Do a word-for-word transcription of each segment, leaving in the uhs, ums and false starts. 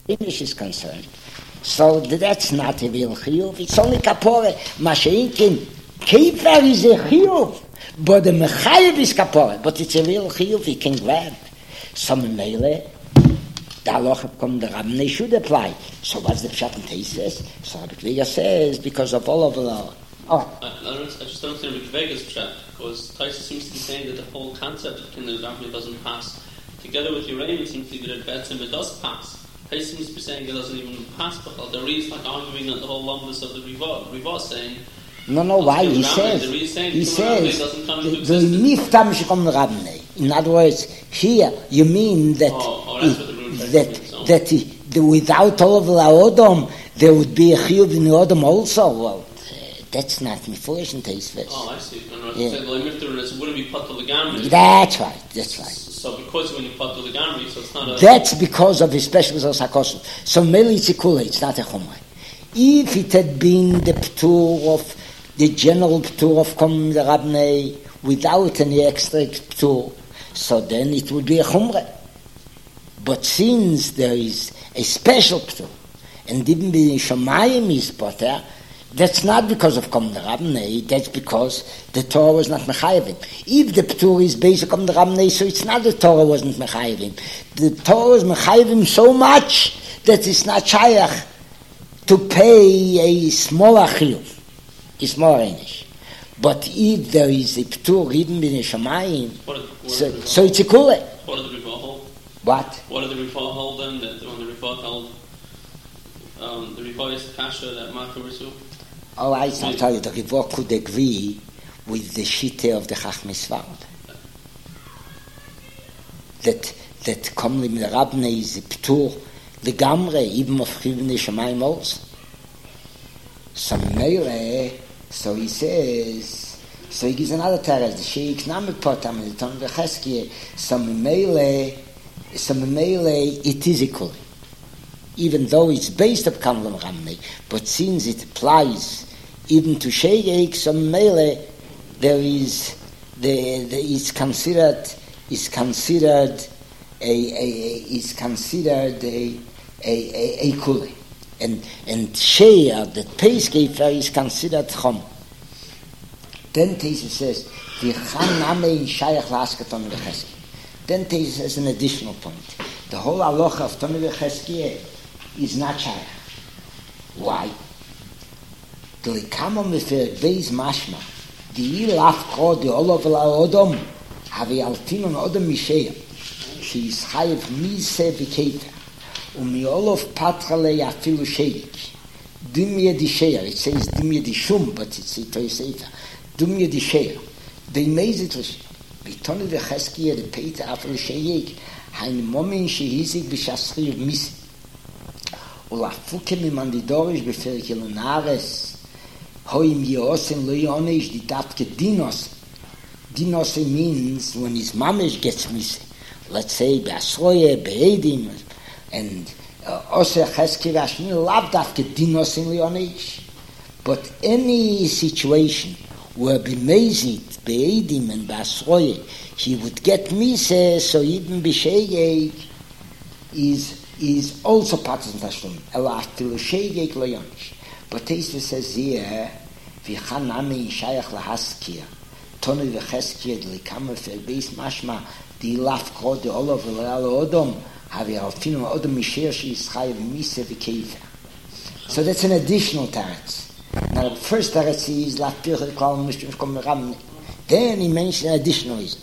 English is concerned. So that's not a real chiyuv. It's only kapore. Masha'inkin, kefer is a chiyuv, but the mechayev is kapore. But it's a real chiyuv, he can grab. Some mele, the halacha come, the Rabbinay should apply. So what's the pshat and Teises? So Rabbi Kvega says, because of all of the law. Oh. I, I, don't, I just don't understand Rabbi Kvega's pshat, because Teises seems to be saying that the whole concept of Kinder Rabbinay doesn't pass. Together with Yerayim, it seems to be that Betzim it does pass. He seems to be saying it doesn't even pass, but there is like arguing at the whole lumbus of the Rivah. Rivah saying. No, no, why? He says, he says, the niftam shekom Rabbinay. In other words, here you mean that oh, oh, that's what the that that, that he, the, without all of the Odom, there would be a chiyuv in the Odom also. Well, uh, that's not foolish in Teisves. Oh, I see. No, no, yeah. Saying, if there is, wouldn't be patul legamri. That's right. That's right. So because when you patul legamri, so it's not a. That's because of his special sakos. So meli it's a kula. It's not a chumrah. If it had been the ptur of the general ptur of kom the Rabbinay without any extra ptur, so then it would be a chumrah. But since there is a special ptur, and even the Shamayim is potter, that's not because of Kom the Rabbinay, that's because the Torah was not mechayevim. If the ptur is based on the Rabbinay, so it's not the Torah wasn't mechayevim. The Torah was mechayevim so much that it's not shayach to pay a smaller chiyuv. It's more einish. But if there is a ptur even in the Shamayim, so, so it's a kule. What did the Rivah hold? What? What did the Rivah hold then? That when the Rivah held, um, the Rivah is the kasha that Ma'achav Risu? Oh, I I'll tell you, the Rivah could agree with the shite of the Chachmei Sfard. That that komlim the Rabbinay is a ptur legamre, even of chivnei Shamayim also. So meire, so he says, so he gives another teres, the sheik namek potam, the ton v'cheskie, so meire, so meire, it is equal. Even though it's based upon Kam Rabbinay, but since it applies even to sheik, so meire, there is, the, the it's considered, is considered a, a, a is considered a a a, a kule. And and share that pays gefer is considered chom. Then Teisus says the chan name shayach laskaton v'cheski. Then Teisus says an additional point. The whole halacha of Toni v'cheski is not shayach. Why? The likamo mefer beis mashma the ilaf kod the olav la'odom havi altinon odom misheya she is chayiv mise v'kefer. Um Olof Patrale afilu sheik. Dimye di sheir. It says dimye di shum, but it's it says dimye di sheir. They made it was bitoni the cheskia the peter afilu sheik. Ein momen shehizik b'shasri mis. Ola fuke mi mandidorish befer kilonares. Hoim yosen lo yonish di tatke dinos. Dinos means when his mamish gets mis. Let's say be'asroye be'edim. And also Chesky Vashni loved after dinos in Leonish. But any situation where b'mezit, be'edim and b'asroye, he would get mise, so even b'shegeg is is also part of the Tashlum. Ela after shegeg Leonish. But Teisva says here, v'chan nami shayach lahaskia, tonu v'cheskia d'likama f'erbeis mashma, di laf kod the olav v'le'al odom, so that's an additional teretz. Now the first teretz is then he mentioned an additional reason.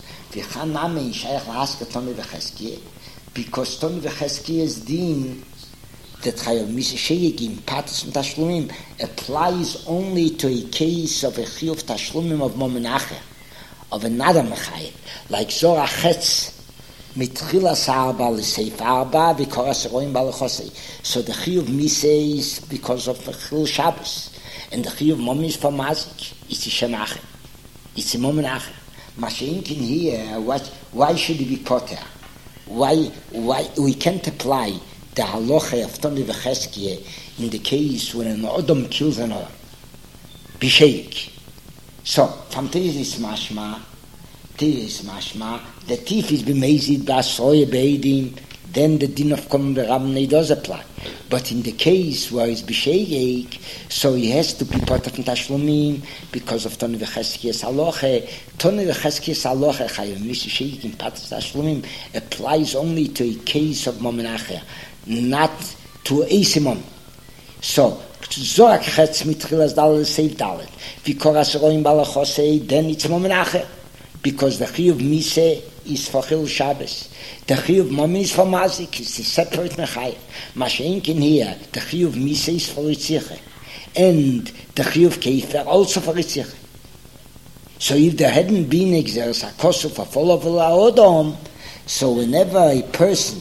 Because Toni v'cheskie din that chayav misheigim patus and tashlumim applies only to a case of a chiyuv tashlumim of momenacher, of another mechayev, like Zorah Chetz. Mitchilas arba l'seif arba because roim balachosei. So the chiyuv mise is because of the chil Shabbos, and the chiyuv mom is for mazik. It's a shemacher. It's a momenacher. Mashenkin here. What? Why should it be potter? Why? Why we can't apply the halacha of Toni v'cheskie in the case when an odom kills another? B'sheik. So from this mashma. This mashma, the thief is b'mezid b'asroye be'edim, then the din of Kom Rabbanei does apply. But in the case where it's b'shegeg, so he has to be part of Tashlumim because of Toni v'cheskiyas haloche. Toni v'cheskiyas haloche chayim mishegeg in part of Tashlumim applies only to a case of Momenacher, not to a simon. So Zorak chetz mitchilas dalet seif dalet. V'koras roim balachosei, then it's Momenacher, because the chiyuv mise is for Chil Shabbos. The chiyuv mami is for mazik. It's a separate mechayev. Mashenkin here, the chiyuv misa is for Ritziche, and the chiyuv keifer also for Ritziche. So if there hadn't been exercise a kosu for follow Odom, so whenever a person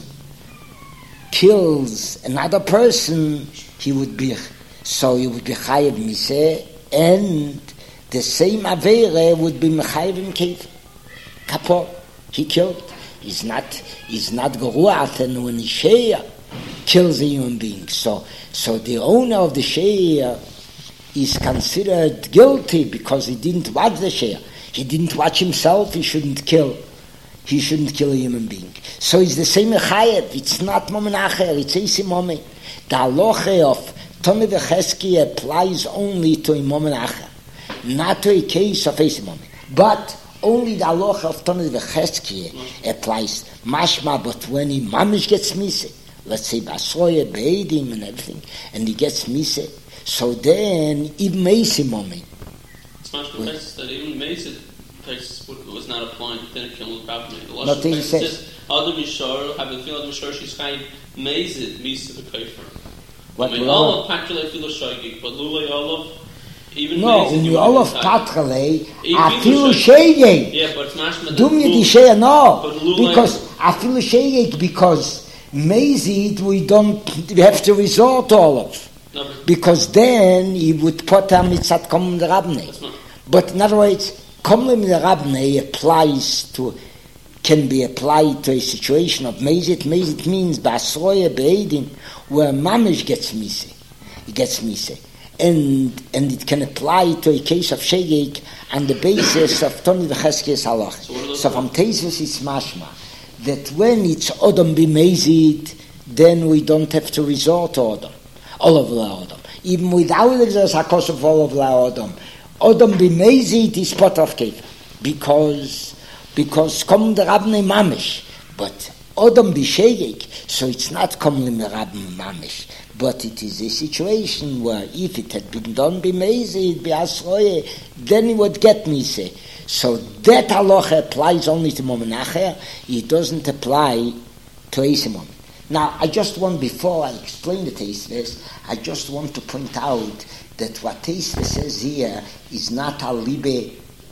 kills another person, he would be so he would be chayev misa, and the same avere would be mechayev in keifer. Kapor, he killed. He's not. He's not geruach, and when he share kills a human being, so so the owner of the share is considered guilty because he didn't watch the share. He didn't watch himself. He shouldn't kill. He shouldn't kill a human being. So it's the same chayev. It's not momenacher. It's easy moment. The halacha of Toni v'cheski applies only to a momenacher, not to a case of easy moment. But only the halacha of Toni v'cheski applies. Mashma, but when he mamish gets mise, let's say Basroya, Be'edim and everything, and he gets mise, so then even Meisi moment. It's mashma text that even Meisi text was not applying to the Kilmul Rabbanei. Nothing he says. Just Adam Yishar, having feel Adam Yishar, she's kind Meisi, Misa the Kaifer. What I mean, all of Patrele feel Shagig, but Lulay all of even no, in you all of Patrele, I feel shayeg. Yeah, but it's mashma. Do me the shayeg, no, because I feel shayeg because Mezid we don't we have to resort to all of. No, because then he would put a mitzat Kom Rabbanei. But in other words, Kom Rabbanei applies to, can be applied to a situation of Mezid. Mezid means Basroya Be'edim, where Mamish gets mise. He gets mise. And and it can apply to a case of shegeg on the basis of Toni v'cheskiyas halach. So from Tesis it's mashma that when it's Odom b'mezid, then we don't have to resort to Odom, all of la Odom. Even without exercise hakos of all of la Odom, Odom b'mezid is part of kef because because Kom the Rabbanei mamish, but Odom b'shegeg, so it's not Kom the Rabbanei mamish. But it is a situation where if it had been done b'mezid, b'asroye, then it would get mise. So that halacha applies only to momenacher. It doesn't apply to esimon. Now, I just want, before I explain the Teisves, I just want to point out that what Teisves says here is not a libe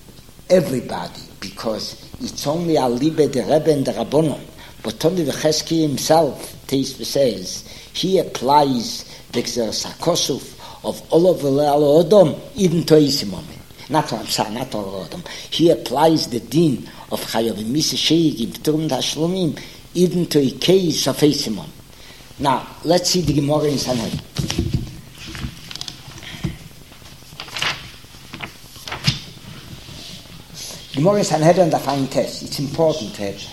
everybody, because it's only a libe the Rebbe and the Rabbonon. But only the Chesky himself, Teisves says, he applies the Xersakosuf of all of the Odom even to Isimon. Not I'm sorry, not all Odom. He applies the din of Chayavim Misa Sheigim Turm Tashlumim even to a case of Isimon. Now let's see the Gemara in Sanhedrin. Gemara in Sanhedrin the fine test. It's important to have.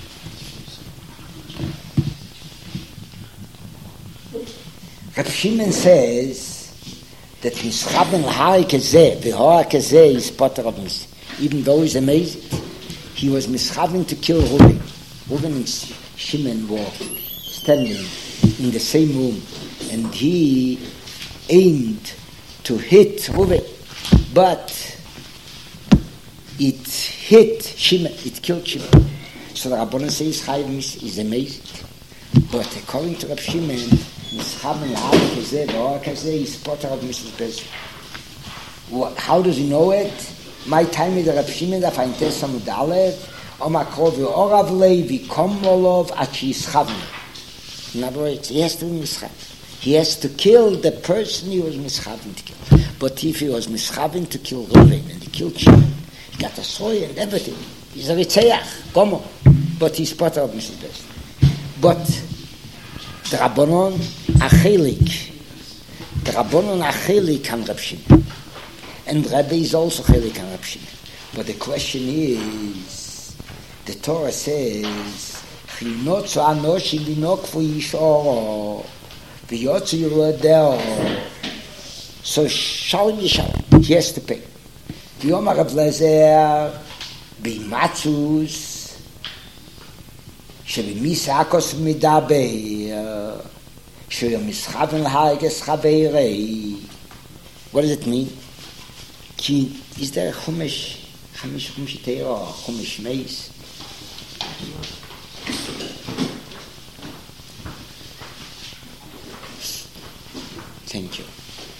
Reb Shimon says that Mischaben L'Hari Kezeh, V'Hora Kezeh is Potter of Mis. Even though he's amazing, he was Mischaben to kill Reuben. Reuben and Shimon were standing in the same room, and he aimed to hit Reuben, but it hit Shimon, it killed Shimon. So the Rabbanan says Chayav Mis is amazing. But according to Reb Shimon, Mischaben L'Hari Kezeh, V'Hora Kezeh is Potter of Mishnah Bezeh. How does he know it? My time with the Reb Shimon, if I intend some Dalet, Oma Krov V'Orav Lei V'Kom Lolov At She'Yischaven. In other words, he has to be Mischaben. He has to kill the person he was Mischaben to kill. But if he was Mischaben to kill Reuven and he killed Shimon, he got a soy and everything. He's a Ritzeach, Gomo. But he's Potter of Mishnah Bezeh. But the Rabbanon Achelik. The Rabbanon Achelik on Reb Shimon. And Rebbe is also Chelik on Reb Shimon. But the question is, the Torah says, Chinot anoshi vinok fu ishoro. V'yotzu yorodeo. So shalom yishalom. He has to pay. V'yomar Rav Lezer b'imatzus שבמיסעקוס מדבר שבמשחבן להגס חברי. What does it mean? כי is there חומש חמיש חומש תירו חומש מייס thank you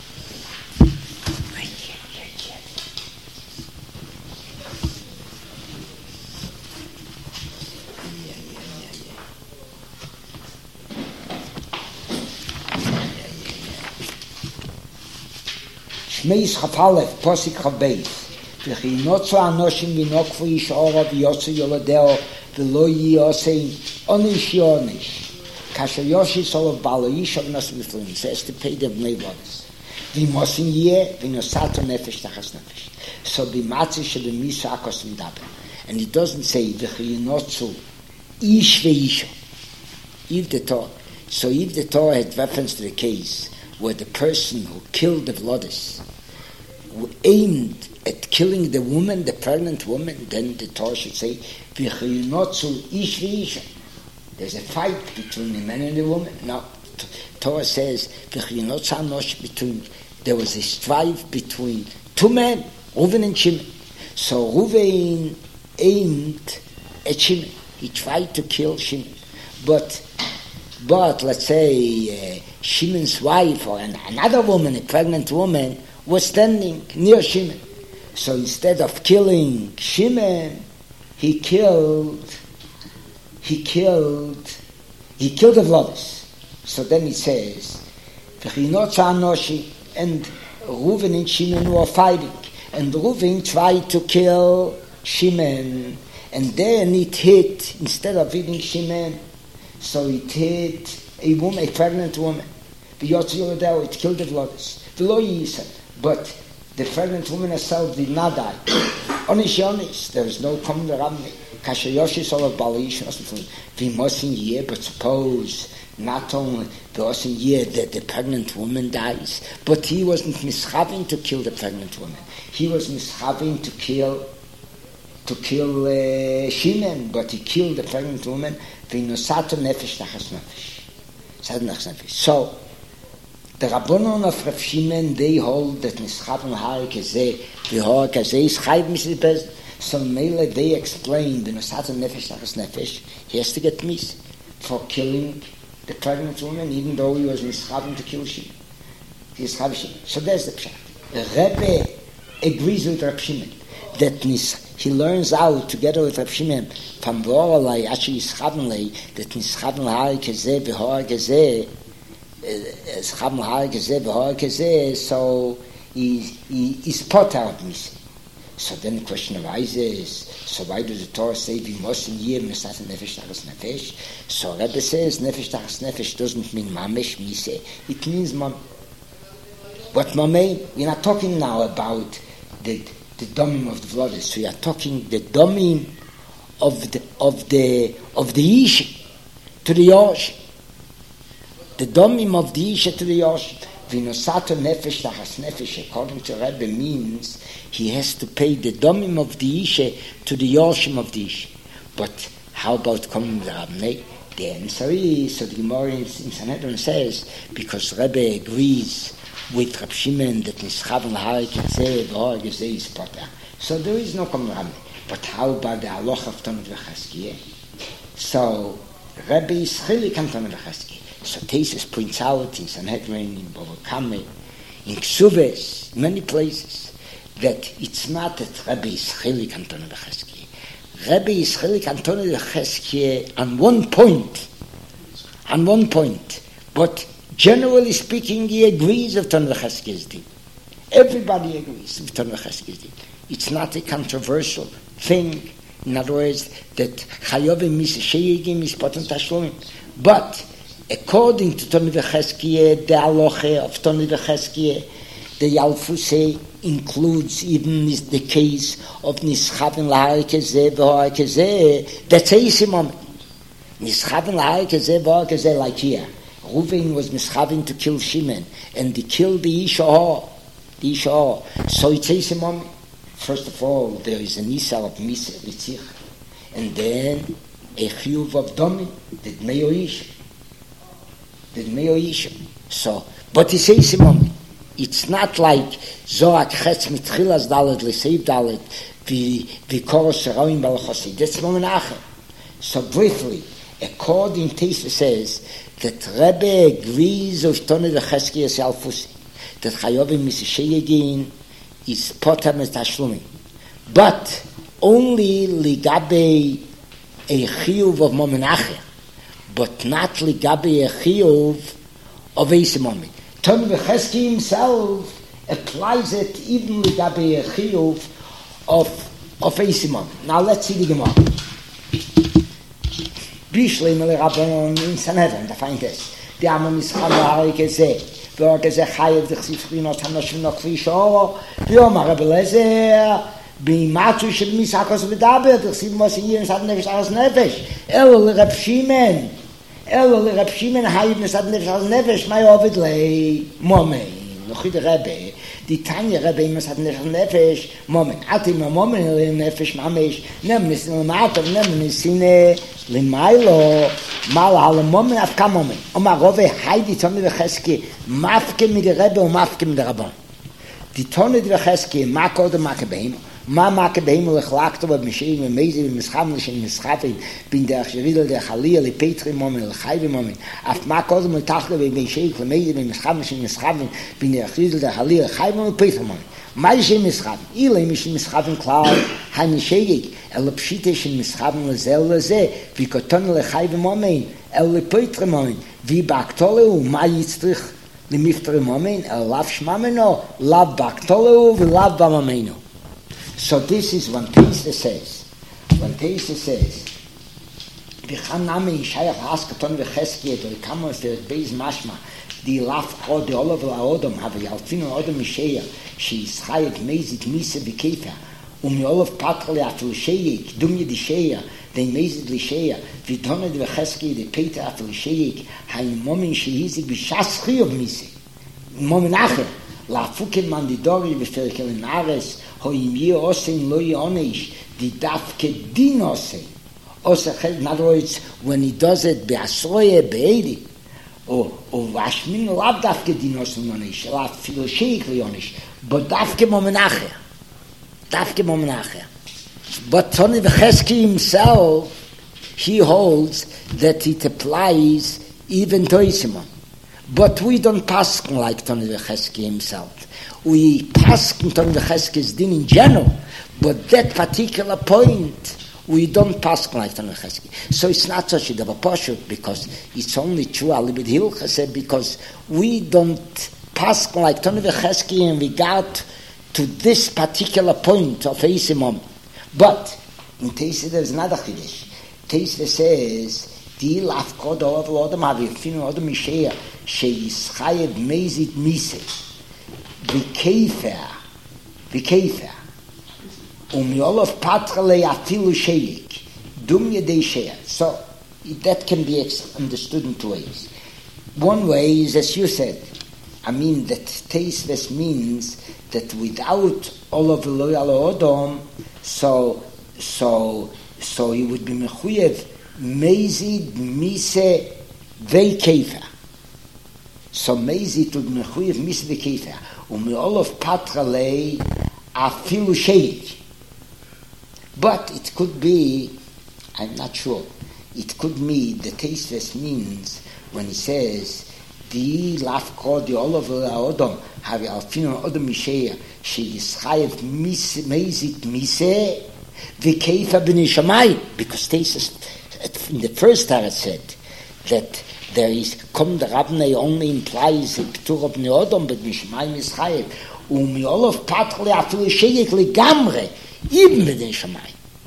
Shmeis Chafalef, Posik Chabeis, V'chinotzu anoshim v'nokfu yish'ora v'yotzu yoladeo v'lo yiyosein onish yonish. Kasher yoshi solov balo yishav nos miflim. Says to pay the bnei vodas. V'mosin yeh v'nosato nefesh tachas nefesh. So b'matzi sheb'misu akos midaber. And it doesn't say v'chinotzu ish v'yisha. If the Torah, so if the Torah had reference to the case where the person who killed the Vlodis aimed at killing the woman, the pregnant woman, then the Torah should say, V'chiyunotzu ish v'isha. There's a fight between the man and the woman. No, the Torah says, V'chiyunotzu anosh between, there was a strife between two men, Reuven and Shimon. So Reuven aimed at Shimon. He tried to kill Shimon. But, but let's say, uh, Shimon's wife or an, another woman, a pregnant woman, was standing near Shimon. So instead of killing Shimon, he killed, he killed, he killed the Vlodis. So then he says, and Reuven and Shimon were fighting. And Reuven tried to kill Shimon. And then it hit, instead of hitting Shimon, so it hit a woman, a pregnant woman. It killed the Vlodis. But the pregnant woman herself did not die. Onish Yonis, there is no common Ramni. Kashayoshi Solov Balish, Vimosin year, but suppose not only the Osin year that the pregnant woman dies, but he wasn't mishaving to kill the pregnant woman. He was mishaving to kill to kill uh, Shimon, but he killed the pregnant woman. Vinosato nefesh tachas nefesh. So the Rabbanon of Rav Shimon, they hold that Nischaven Har Gezeh, the Har Gezeh is Chayv Misli Bez. So Mele, they explain the Nosata Nefesh Tachas Nefesh, he has to get mis for killing the pregnant woman, even though he was Nischaven to kill Shimon. He is Chav Shimon. So there's the Pshat. The Rebbe agrees with Rav Shimon that Nis, he learns out together with Rav Shimon from Voralai, actually Nischaven Lei, that Nischaven Har Gezeh, the Har Gezeh, so he, he is pot out of missing. So then the question arises, so why does the Torah say we must in year Mesat Nefesh Tachas Nefesh? So Rebbe says Nefesh Tachas Nefesh doesn't mean Mamesh Mise, it means Mam. What Mameh, we're not talking now about the the domim of the Vlodis, we are talking the domim of the of the of the Ish to the Yosh. The domim of the Isha to the Yosh, Vinosato Nefesh Tachas Nefesh, according to Rebbe, means he has to pay the domim of the Isha to the Yoshim of the Isha. But how about coming to Rabnei? The answer is, so the Gemara in, in Sanhedrin says, because Rebbe agrees with Rav Shimon that Nischaven L'Har Gezeh, V'Har Gezeh is Potter. So there is no coming to Rabnei. But how about the Aloch of Tonot V'Chaskiyeh? So Rebbe is Chilik on Tonot V'Chaskiyeh. So Tesis points out in Sanhedrin, in Bava Kama, in Ksuves, many places, that it's not that Rebbe is Chilik on Tonot V'Chaskiyeh. Rebbe is Chilik on Tonot V'Chaskiyeh on one point, on one point, but generally speaking, he agrees with Tonot V'Chaskiyeh's din. Everybody agrees with Tonot V'Chaskiyeh's din. It's not a controversial thing. In other words, that Chayovim Misasheyegim is Potem Tashlumim. But according to Tonot V'Chaskiyeh, the Aloche of Tonot V'Chaskiyeh, the Yalfusei includes even the case of Nischaven L'Har Gezeh V'Har Gezeh. That's a Yisimon. Mischaven like ze war ze like here. Reuven was mischaven to kill Shimon, and he killed the Isha. The Isha. So it says him on. First of all, there is a nisa of Misa Ritzich, and then a chiyuv of Domi, that Meyoish. That Meyoish. So, but he says him on. It's not like Zohar Chetz Mitchilas Dalet L'Seiv Dalet vi vi Koros Roim Balchosi. That's moment acher. So briefly, according to Teisva says that Rebbe agrees of Tone V'Cheski Yisrael that Chayovim Misishayegin is Potam et Tashlumi, but only Ligabe a Chiyuv of moment acher, but not Ligabe a Chiyuv of Eisemomi. Tony V'Cheski himself applies it even Ligabe a Chiyuv of of Eisimon. Now let's see the Gemara. Bishlei Mele Rabbanon in Sanhedrin, da find this. Die Amma Mischal Ha'ari Gezeh, V'or Gezeh Chayev D'chsif Chrinot HaNoshim No Kvi Shoro, V'yomar Rebbe Lezer, B'imatu Shel Misakos V'daber, D'chsif Mos Yiyim Sad Nefesh Aras Nefesh, Elo L'Reb Shimon, Elo L'Reb Shimon Hayiv Nesad Nefesh Aras Nefesh, May Ovid Lei Momei, Nochid Rebbe, die Tanya Rebbe Imas hat Nefesh, Moment, Atim Moment Nefesh Mamesh, Nemnis Lematav, Nemnis Sine, Limailo, Mal Hal Moment Afka Moment. Oma Rove Heidi Tony V'Cheski, Mafke mit der Rebbe und Mafke mit der Rabban. Die Tony V'Cheski, Mako oder Make Behem, Ma Make Behem Lechlakto, aber Misheim, Mezi, Mischam, Mischafin, bin der Achshiril, der Chalil, der Petri Moment, der Chayvi Moment, Af Mako oder Metachle, wie Misheim, Mezi, Mischam, Mischafin, bin der Achshiril, der Chalil, der Chayvi Moment, Petri Moment. Mai she mischavin, ile mish mischavin klar, hani shegig, el pshite she mischavin lezel leze, vi koton lechai v'momein, el lepoitre momein, vi baktoleu, ma yitztrich lemiftre momein, el lav shmameno, lav baktoleu, v'lav b'momeinu. So this is when Teisva says, when Teisva says, v'chan nami yishayach ha'askaton v'cheski, et oikamos der beis mashma, die laf od de olav la odom have yalfino odom misheya she is chayek mezit mise bekefa um olav patrle afel sheyek dum ye di sheya de mezit li sheya vitoned ve cheski de peter afel sheyek hay momen she hizig bi shas khiyov mise momen acher la fuken man di dori ve ferkel nares ho im ye osen lo yonish di dafke dinose osa khel nadroits when he does it be asroye beidi o o vashmin lav dafke dinos nonish lav filoshik leonish but dafke momenacher dafke momenacher but Tony V'Cheski himself he holds that it applies even to Isimon, but we don't pass like Tony V'Cheski himself. We pass Tony V'Cheski's din in general, but that particular point we don't pass like Tony V'Cheski. So it's not such a poshut because it's only true a little bit Hilcha said because we don't pass like Tony V'Cheski in regard to this particular point of Eisimon. But in Teisva there's another Chiddush. Teisva says Di laf kod of Lodam have fin Lodam Mishea she is chayev mezit mise b'kefer b'kefer um yolof patrele afilu sheyik dum yedei shea. So that can be understood in two ways. One way is as you said, I mean that Teisves means that without all of the loyal odom, so so so he would be mechuyev mezid mise veikefer. So mezid would be mechuyev mise veikefer. Um all of patrele afilu sheyik. But it could be, I'm not sure, it could mean, the Teisves means, when he says, Di laf kod di olav odom, have alfino odom misheya, she is chayev mezit mise, v'keifa b'nei shamayim, because Teisves, in the first time it said, that there is, kom the Rabnei only implies a p'tur of b'nei odom, but mishamayim is chayev, um olav patrle afilu sheyek legamre, even b'nei shamayim.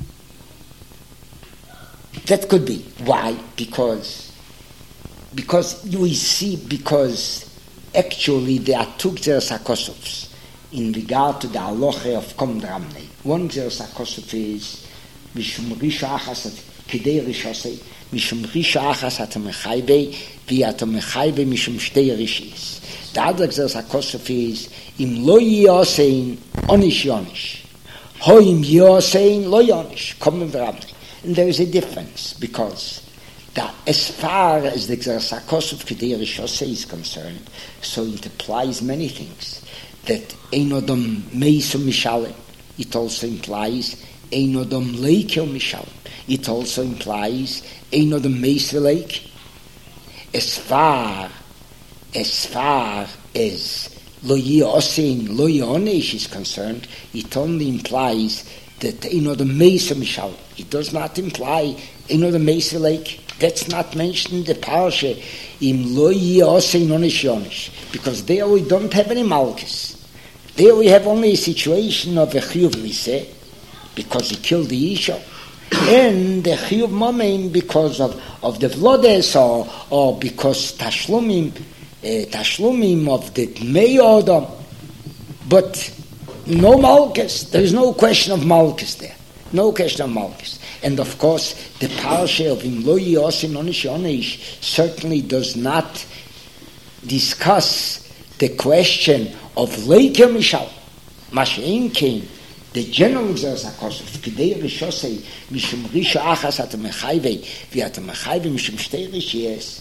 That could be. Why? Because because we see, because actually there are two Gzeros HaKosovs in regard to the halacha of Kom Dramnei. One Gzeros HaKosov is Mishum Risha Achas כדי רשוסי, משום רישה אחס אתה מחייבי, ואתה מחייבי משום שתי רישיס. The other exercise HaKosov is, אם לא יעושיין, עונש יעונש. או אם יעושיין, לא יעונש. Kommen wir ab. And there is a difference, because that as far as the exercise HaKosov כדי רשוסי is concerned, so it applies many things. That ein odom meiso mishalem, it also implies ein odom leikel mishalem. It also implies ein odom meiso leik. As far, as far as lo yosein, lo yonesh is concerned, it only implies that ein odom meiso mishalem. It does not imply ein odom meiso leik. That's not mentioned in the parasha im lo yosein onesh yonesh, because there we don't have any malchus. There we have only a situation of a chiyuv miseh, because he killed the isha, and the chiyuv momein because of, of the vlodes, or, or because tashlumim, uh, tashlumim of the mei odom, but no malchus. There is no question of malchus there. No question of malchus. And of course, the parasha of im lo yosin onish onish certainly does not discuss the question of Leiker Mishal. Mashein came, the general exercise HaKosov, Kidei Rishosei, Mishum Risha Achas at Mechayvei, Vi at Mechayvei, Mishum Shtei Rishies,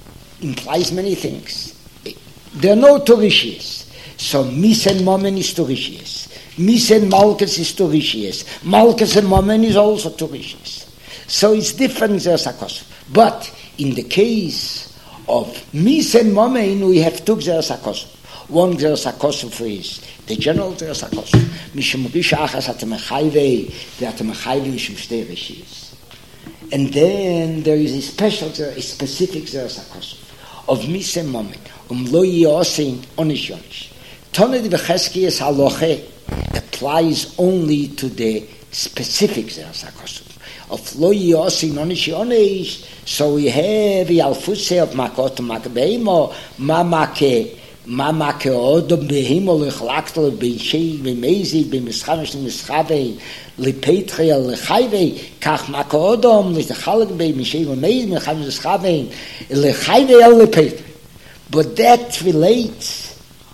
implies many things. There are no two Rishies. So Misen Momen is two Rishies. Misen Malkus is two Rishies. Malkus and Momen is also two Rishies. So it's different exercise HaKosov. But in the case of Misen Momen, we have two exercise HaKosov. One exercise HaKosov is the general exercise HaKosov. Mishum Risha Achas at Mechayvei, Vi at Mechayvei, Mishum Shtei Rishies. And then there is a special, a specific exercise HaKosov of Misen Momen. Um lo yosein onish yonish. Toned v'cheskiyas haloche applies only to the specific exercise HaKosov of lo yosein onish yonish. So we have the alfuse of makot makbeimo mamake mamake odom behimo lechlaktel b'shei b'mezi b'mischavish l'mischavei l'peitre l'chayvei kach makot odom l'chalak b'mishei b'mezi b'mischavish l'mischavei l'chayvei l'peitre. But that relates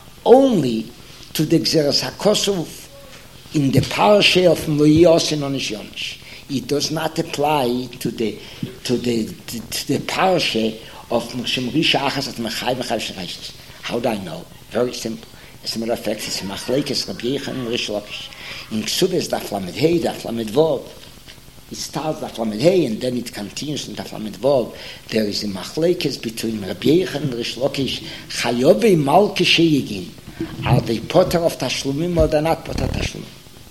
only to the Gzeras HaKosov in the parasha of Moyos and Onish Yonish. It does not apply to the to the to, to the parasha of Moshe Risha Achas at Mechai Mechai Shreishis. How do I know? Very simple. As a matter of fact, it's a Machlekes Rabbi Yechon and Rish Lakish. In Ksubes Daf Lamed Hei, Daf Lamed Vov. It starts Daf Lamed Hei and then it continues in Daf Lamed Vov. There is a Machlekes between Rabbi Yechon and Rish Lakish. Chayovei Malke Sheyegin. Are they potter of Tashlumim or they're not potter of Tashlumim?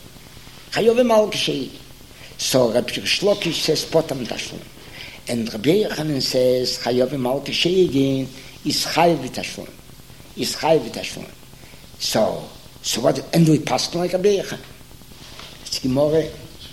Chayovei Malke Sheyegin. So Rabbi Rish Lakish says potter of Tashlumim. And Rabbi Yechon says Chayovei Malke Sheyegin is Chayav Tashlumim. Is Chayav Tashlumim. So, so what, and we pass like Rabbi Yechon. It's Gemara.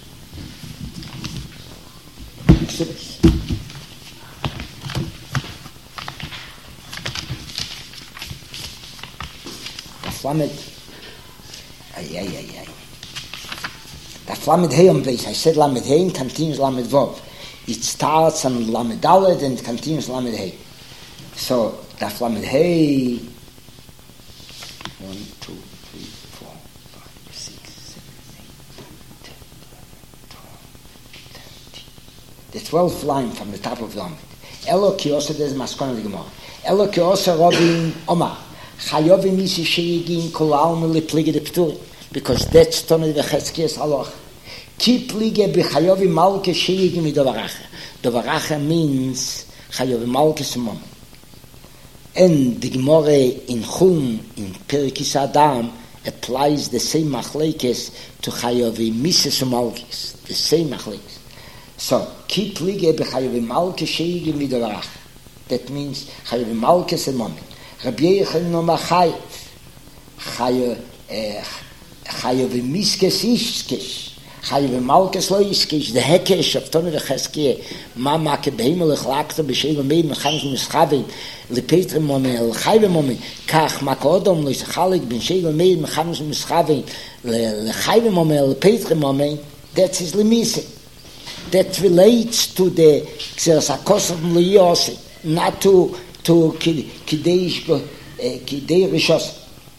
Das Lamed, ay, ay, ay, ay. Das Lamed Hey on base. I said Lamed Hey and continues Lamed Vov. It starts on Lamed Dalet and continues Lamed Hey. So, das Lamed Hey, one, two, three, four, five, six, seven, eight, nine, ten, eleven, twelve, thirteen. The twelfth line from the top of Lamed. Elo ki osa des maskon de Gemara. Elo ki osa Robin Omar. Chayovim isi sheyegin kol alma le plige de ptur. Because that's Toned v'cheskiyas halach. Ki plige b'chayovim malke sheyegin v'dovaracha. Dovaracha means chayovim malke semon. And the Gemara in Chum, in Perikis Adam, applies the same machlekes to chayovim mises umalkes. The same machlekes. So, ki plige b'chayovim malke sheyegin v'dovaracha. That means chayovim malke semon. Rabbi Yechon no machayev, chayev chayev miskes ishkes, chayev malkes lo ishkes. The hekesh of Toned v'cheskiyah, ma make behimel echlakta b'shei v'meid mechanik mischavim lepetrim momen el chayve momen kach makodom lo ishchalik b'shei v'meid mechanik mischavim lechayve momen el petrim momen. That's his limisi. that relates to the Xeras of Liyos, not to to Kidei Kidei Rishos.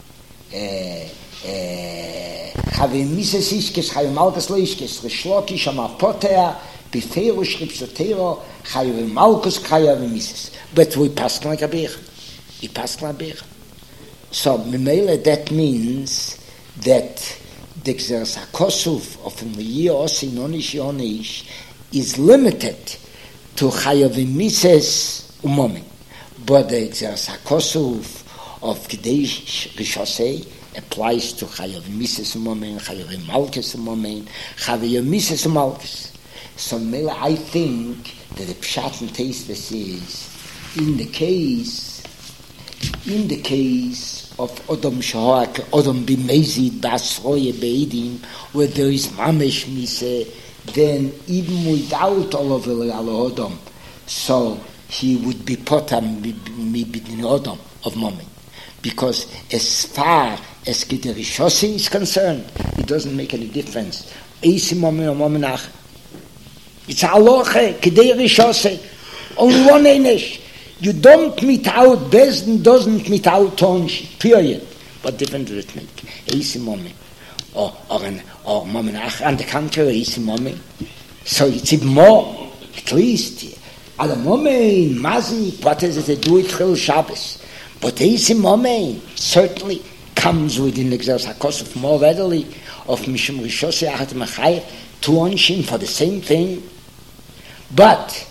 Chavim Mises Ishkes, Chavim Malkus Leishkes, Rishlokish Amapotea, Bifeiru Shripsotero, Chavim Malkus, Chavim Mises. But we pass like a beer. We pass like a beer. So, Memele, that means that the Xeras HaKosuf of the year Osi Nonish Yonish is limited to Chayavim Mises Umomin. But the Xeras HaKosuf of Kidei Rishosei applies to Chayavim Mises Umomin, Chayavim Malkus Umomin, Chayavim Mises Umalkus. So, Memele, I think that the Pshat and Teisves is in the case in the case of Odom Shohak, Odom Bimezid, Basroye Beidim, where there is Mamesh Mise, then even without all of the Odom, so he would be Potam Mibidin Odom of Momin. Because as far as Kidei Rishosi is concerned, it doesn't make any difference. Eisi Momin or Mominach. It's Aloche, Kidei Rishosi. Only one Einish. You don't meet out, Bezdin doesn't meet out Tonshi, period. What difference does it make? Eisi Momin. Or, or, an, or Mominach, on the contrary, Eisi Momin. So it's even more, at least. At the Momin, Mazi, what is it to do it Chil Shabbos? But Eisi Momin certainly comes within the Xeras HaKosuf more readily of Mishum Rishosi Achat Machayef, two Onshim for the same thing. But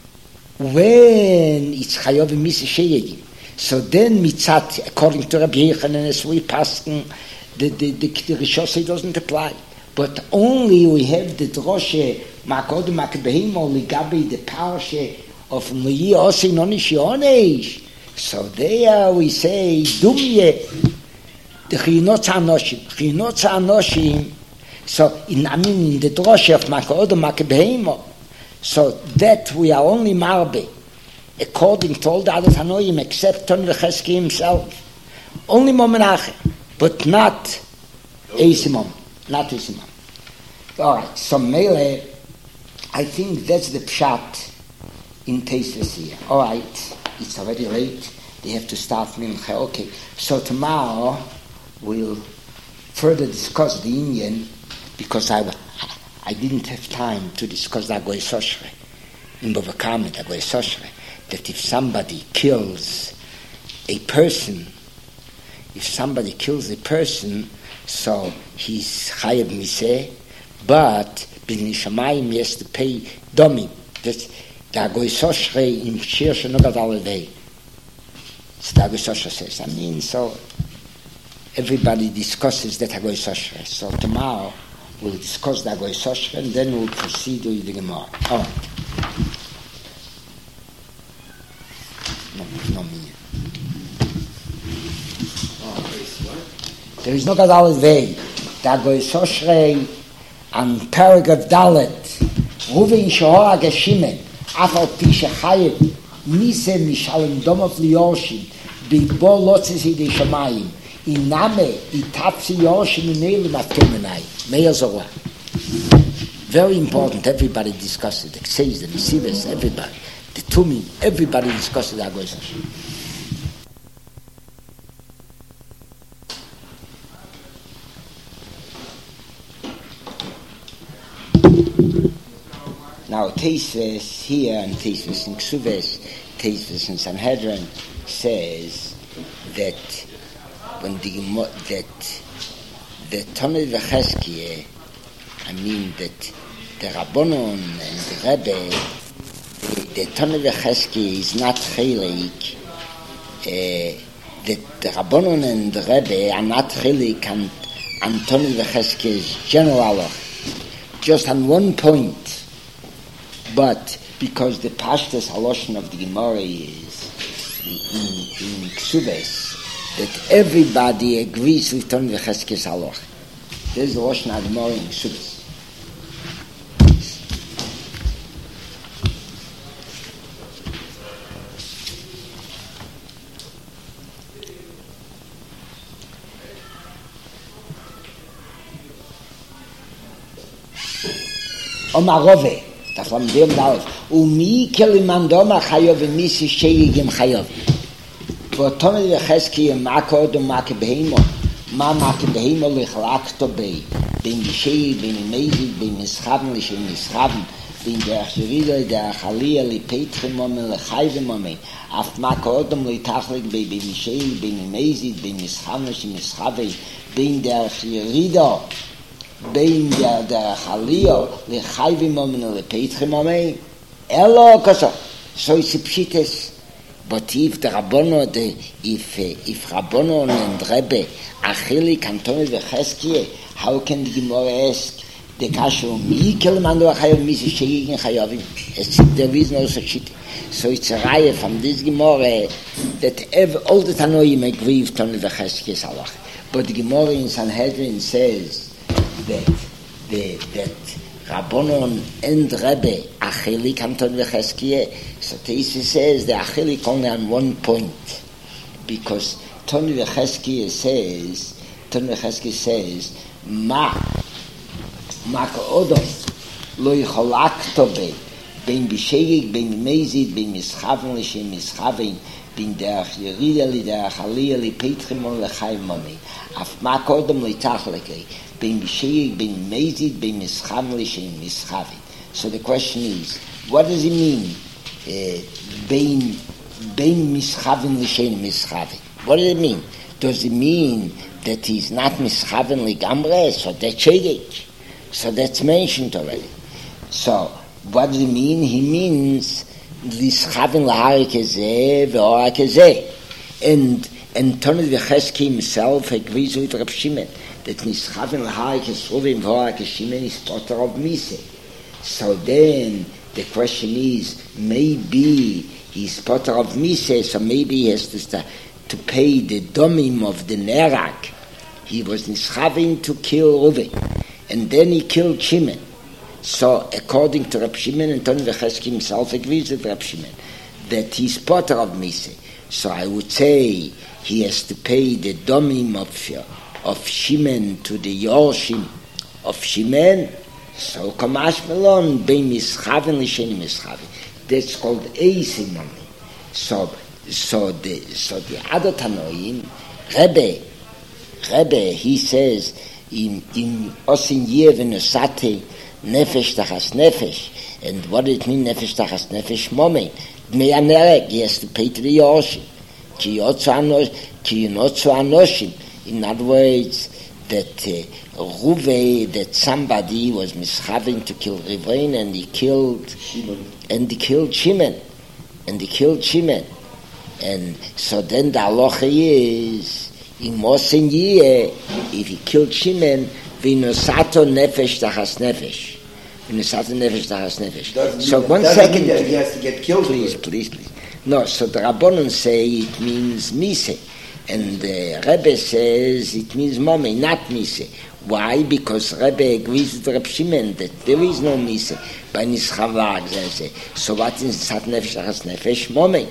when it's Chayavim Mises Sheyegim, so then Mitzat, according to Rabbi Yechanan, as we pasken, the the the, the Rishosi doesn't apply. But only we have the Droshe Makod Makbehimo Ligabi the Parshe of Liyi Osi Nonish Yonesh. So there we say Dumye the Chinot Anoshim, Chinot Anoshim. So in I mean in the Droshe of Makod Makbehimo. So that we are only marbe, according to all the other Tanoim, except Ton V'Cheski himself. Only Momenachem, but not Eisimom, not Eisimom. All right, so Mele, I think that's the pshat in Teisves here. All right, it's already late. They have to start Mincha. Okay, so tomorrow we'll further discuss the Indian, because I I didn't have time to discuss the Agoy Soshre in Bovakamet, Agoy Soshre, that if somebody kills a person, if somebody kills a person, so he's Chayav Miseh, but B'nei Shamayim he has to pay Domim. That's the Agoy Soshre in Shir Shenogad Aledei. So the Agoy Soshre says, I mean, so everybody discusses that Agoy Soshre. So tomorrow we'll discuss the Agoy Soshre and then we'll proceed with the Gemara. All right. No, no me. Oh, there is no Gadal Vei. The Agoy Soshre and paragraph Dalet. Ruven Shohar Agashimen. Afal Pisha Chayet. Mise Mishalem Domov Liyoshim. Bigbo Lotzesi De Shamayim. Iname itapsi yoshim inelim afkemenai. Meyazorah. Very important. Everybody discusses it. The says the receivers, everybody, the Tumim, everybody discusses the Agoy Soshre. Now Teisves here and Teisves in Ksuves, Teisves in Sanhedrin says that when the that the Talmid V'Cheskia, I mean that the Rabbanon and the Rebbe, the, the Talmid V'Cheskia is not chelik. Uh, that the Rabbanon and the Rebbe are not chelik and and Talmid V'Cheskia's general, just on one point. But because the Pashtas Haloshon of the Gemara is in, in, in Ksuves, that everybody agrees with Ton V'Cheskias Haloch. There's the Lashon HaGemara in Ksuves. Omar Rove. Das haben wir im Dalf. Und mi keliman doma chayov und mi si shegigim chayov. ואותומד וחזקי מכה עוד ומכה בהימו מה מכה בהימו לחלקתו בי בין גישי, בין מייזית, בין מסחבן לשם מסחבן בין דרך ירידה, דרך עליה לפתחי מומן, לחייבי מומן אף מכה עוד ולתחלק בי בין גישי, בין מייזית, בין מסחבן לשם מסחבי בין דרך ירידה בין דרך עליה לחייבי מומן לפתחי מומן אלו כסו so it's a pshites. But if the Rabbono, the, if, uh, if Rabbono and Rebbe, Achili, Kantonis, Vecheskie, how can the Gemara ask the Kashu, Mi Kelmando Achayav, Misi Shegin Chayavim? There is no such shit. So it's a raya from this Gemara that every, all the Tanoim agree with Tonis Vecheskie Salach. But the Gemara in Sanhedrin says that, the, that Rabbonon and Rebbe, Achili, Kanton Vecheskie, so Teisi says the Achilik only on one point, because Tony Vecheskie says, Tony Vecheskie says, Ma, Ma Odom, Lo Yicholakto Be, Ben Bishegig, Ben Mezid, Ben Mischaven, Lishem Mischaven, Ben Derach Yerida, Li Derach Aliyah, Li Petrimon, Lechayim Mami, Af Ma Odom Li Tachlekei, Ben Bishegig, Ben Mezid, Ben Mischaven, Lishem Mischaven. So the question is, what does it mean? Bein bein mischaven l'shein mischaven. What does it mean? Does it mean that he's not mischaven ligamre? So that's shegig. So that's mentioned already. So what does it mean? He means l'schaven l'harik hazeh v'orak hazeh. And and Tony Vechesky himself agrees with Reb Shimon that mischaven l'harik hazeh v'orak hazeh is potter of mise. So then the question is, maybe he's potter of Mises, so maybe he has to start to pay the domim of the Nerak. He was nishaving to kill Reuven, and then he killed Shimon. So according to Reb Shimon, and Tony Vechesky himself agrees with Reb Shimon, that he's potter of Mises. So I would say he has to pay the domim of, of Shimon to the Yorshim of Shimon. So Kamash Melon bein mischaven l'shen mischaven. That's called eisimoni. So so the so the other Tanoim, Rebbe, Rebbe, he says in in osin yeven osate nefesh tachas nefesh. And what does it mean nefesh tachas nefesh? Momen. Mei anerek, he has to pay to the Yoshim. Ki yotzu anosh, ki yotzu anoshim. In other words, that uh, Ruve, that somebody was mishaving to kill Reuven, and he killed Shimon. and he killed Shimon, and he killed Shimon, and so then the halacha is in Mosen Yeh, if he killed Shimon, v'nosato nefesh tachas nefesh, v'nosato nefesh tachas nefesh. So that, one second, that he has to get killed. please, please, please. No, so the Rabbanon say it means mise. And the Rebbe says it means mame, not mise. Why? Because Rebbe agrees with Reb Shimon that there is no mise by Nischav. So what is Sat Nefesh Achas Nefesh? Mame.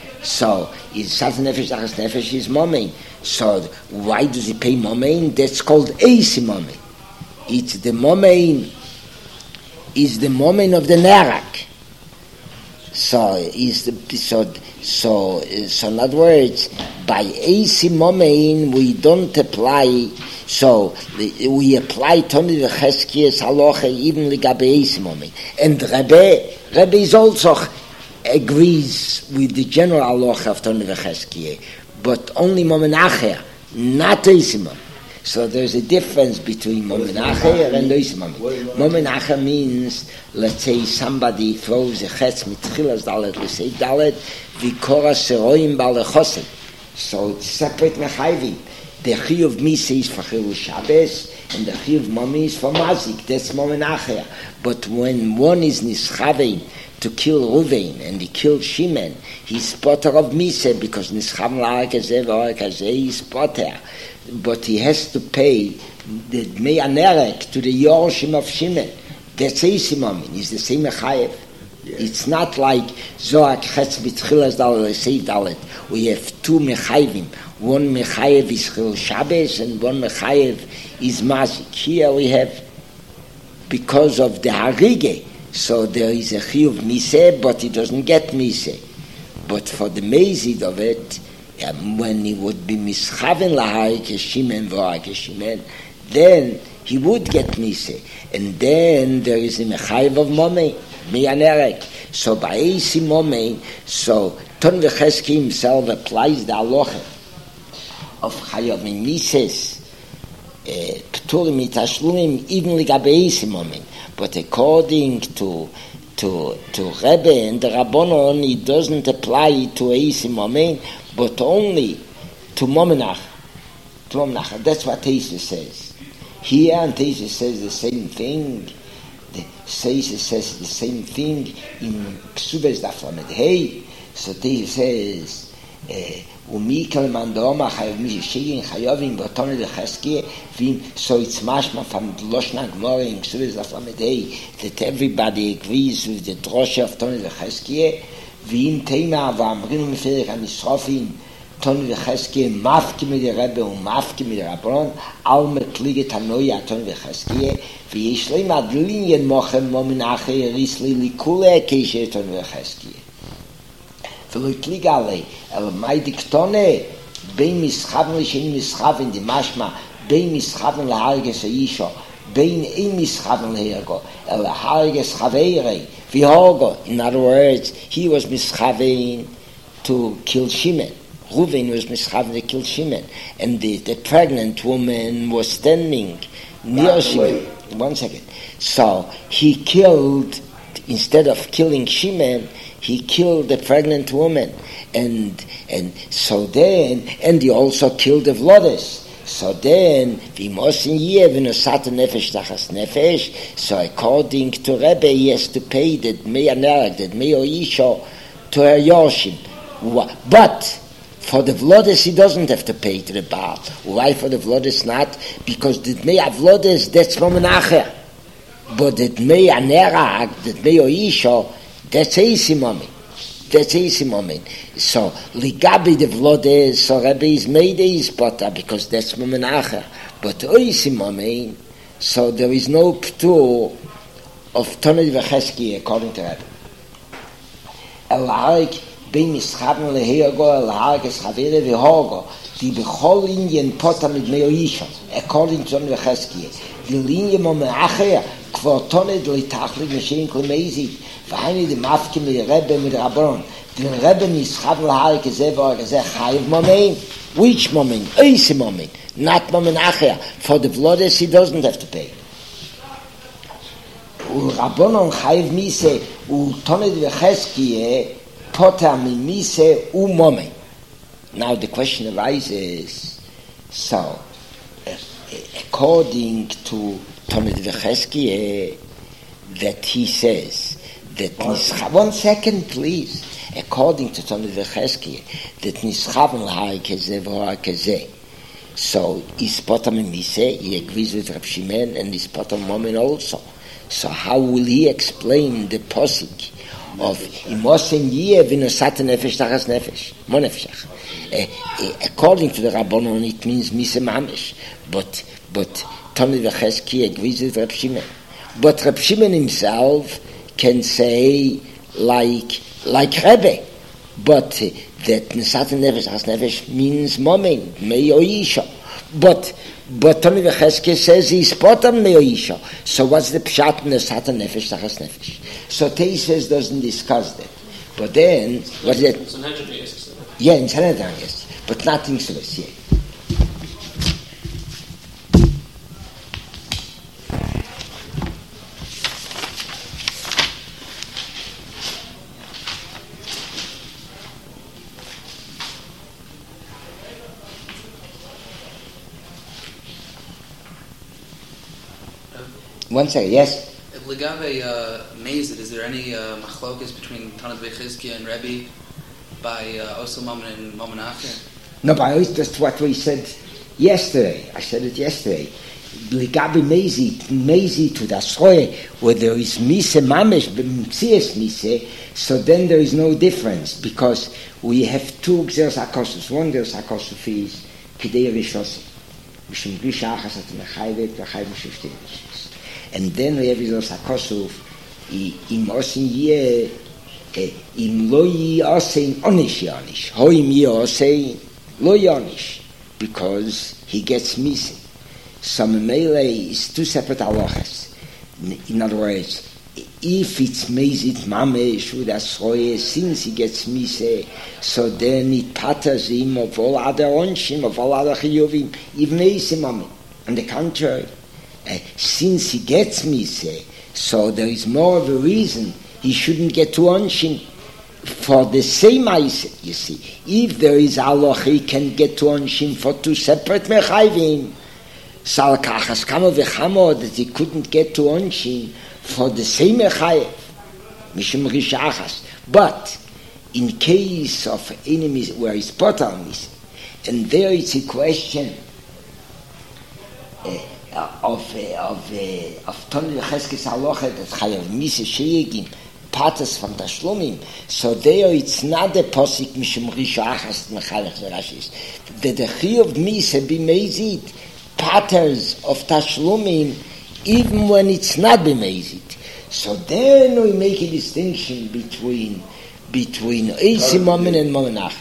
So is Sat Nefesh Achas Nefesh is mame. So why does he pay mame? That's called eisi mame. It's the mame. Is the mame of the Nerak. So is the so so so in other words, by eisi momein we don't apply. So we apply Tony Vechesky's halacha even ligabe eisi momein. And Rebbe Rebbe is also agrees with the general halacha of Tony Vechesky, but only momen acher, not eisi momein. So there's a difference between momen acher and eisi momein. Momen acher means, let's say somebody throws a chetz mitchilas dalet, we say dalet vikora seroim balechosim. So it's separate mechayvim. The chiyuv of misa is for chiyuv Shabbos, and the chiyuv of mami is for mazik. That's momen acher. But when one is nischavein to kill Reuven, and he killed Shimon, he's potter of misa, because nischav la'arek hazeh v'arek hazeh is potter. But he has to pay the Dmei Anerek to the Yorshim of Shimon. That's eisi momein. It's the same mechayev. Yeah. It's not like Zohar Chetz B'Tchilas Dalet Seif Dalet. We have two mechayevim. One mechayev is Chil Shabbos, and one mechayev is Mazik. Here we have, because of the Harige, so there is a chiyuv miseh, but he doesn't get miseh. But for the mezid of it, um, when he would be mischaven lahai keshimen v'har keshimen, then he would get miseh. And then there is a mechayiv of momei, miyanerek. So by eisi momei, so Ton V'Cheski himself applies the halacha of chayavim mises, pturim mitashlumim, even ligabe eisi momei. But according to to to Rebbe and the Rabbanon, it doesn't apply to eisi momei, but only to momenach. To momenach. That's what Tesis says. Here, and Tesis says the same thing. The Tesis says the same thing in Ksubes Daflamed Hey. So Tesis says, "Umikal mandoma chayav mishigin chayavim b'toned lecheskie." So it's mashma from the Loshna Gemara in Ksubes Daflamed Hey that everybody agrees with the drosha of toned lecheskie. V'im teima v'amrin meferich anisrofin. Ton v'cheskie mafki mit der Rebbe und mafki mit der Rabbanon al metlige tanoya ton v'cheskie v'yesh leim ad linyen mochem momin acher risli likule keishe ton v'cheskie v'lo itlige alei el maidik tone bein mischaven l'shen mischaven di mashma bein mischaven l'harges ha'isho bein ein mischaven l'hergo el harges chaveirei v'hogo. In other words, he was mischaven to kill Shimon. Reuven was mischaven to kill Shimon, and the, the pregnant woman was standing near Shimon. One second. So he killed, instead of killing Shimon, he killed the pregnant woman, and and so then, and he also killed the Vlodes. So then, v'mosin yeh v'nosat nefesh tachas nefesh. So according to Rebbe, he has to pay that mei anerag, that mei oisho, to her Yoshim. But for the Vlodes, he doesn't have to pay to the Baal. Why for the Vlodes not? Because the Dmei Vlodes, that's Momen Acher. But the Dmei Anerag, the Dmei Oisho, that's Eisi Momen. That's Eisi Momen. So, Ligabi the Vlodes, so Rebbe is made Eis Potter, because that's Momen Acher. But Eisi Momen, so there is no Ptur of Toned V'Cheski, according to Rebbe. Elarik, bein mischaven lehergo elharges chavere v'hogo die bechol linien potter mit meoisha according to Ton V'Cheskie die linie mo meacher kvar toned litachlig meshin klemezit v'haini de mafke mit Rebbe mit Rabbanon den Rebbe mischaven leharges ever gezeh chayiv momen. Which momen? Eisi momen, not momen acher. For the Vlodes he doesn't have to pay. U Rabbanon chayiv mise u toned V'Cheskie Potter mimise u momen. Now the question arises, so, uh, according to Toned V'Cheskie, that he says, that nischa, one second please, according to Toned V'Cheskie, that nischaven l'hai kezeh v'har kezeh. So, is Potter mimise, he agrees with Reb Shimon, and is Potter momen also. So how will he explain the posik of imosen yeh v'nosat nefesh tachas nefesh mo nefesh? According to the Rabbanon, it means mise mamish, but but Toned V'Cheskie agrees with Reb Shimon. But Reb Shimon himself can say like like Rebbe, but uh, that nesat nefesh tachas nefesh means momen mei oisha. But But Toned V'Cheskie says he's spot on meoisha. So what's the pshat in the satan nefesh tachas nefesh? So Tesis doesn't discuss that. But then what is it? Yeah, in Sanhedrin, yes, but nothing so is yeah. One second, yes? Legave uh, Mazid, is there any uh, machlokas between Toned V'Cheskie and Rebbe by uh, Osel Momen and Momen Acher? No, but that's what we said yesterday. I said it yesterday. Legave Mazid, Mazid to the Asroye, where there is Mise Mamesh, Mtzias Mise, so then there is no difference, because we have two Gzeros HaKosus. One Gzeros HaKosus is Kidei Rishosim. Mishim Grisha Achas at Mechayvet, Mechayvet Mishim. And then we have Gzeros HaKosuf im osin je im loyi osin onish yonish hoim ye osin lo yonish, because he gets missing. Some melee is two separate halachas. In other words, if it's mezit mamesh with asroye, since he gets missing, so then it patters him of all other onshim, of all other chiyuvim, even mezit mamesh. On the contrary, uh, since he gets missing, so there is more of a reason he shouldn't get to onshim for the same ice. You see, if there is halacha, he can get to onshim for two separate mechayvim. Salakachas kamo v'chamo that he couldn't get to onshim for the same mechayev, mishum rishachas. But in case of enemies where it's potal missing, and there it's a question uh, of uh, of uh, of Tony Cheskes halacha that chayav misa sheyegim patas from the shlomim. So there it's not the posik mishum rishachas mechalech zerashis. The the chayav misa be mezid patterns of tashlumim, even when it's not b'mezit. So then we make a distinction between between Eisi Momen and Momen Acha.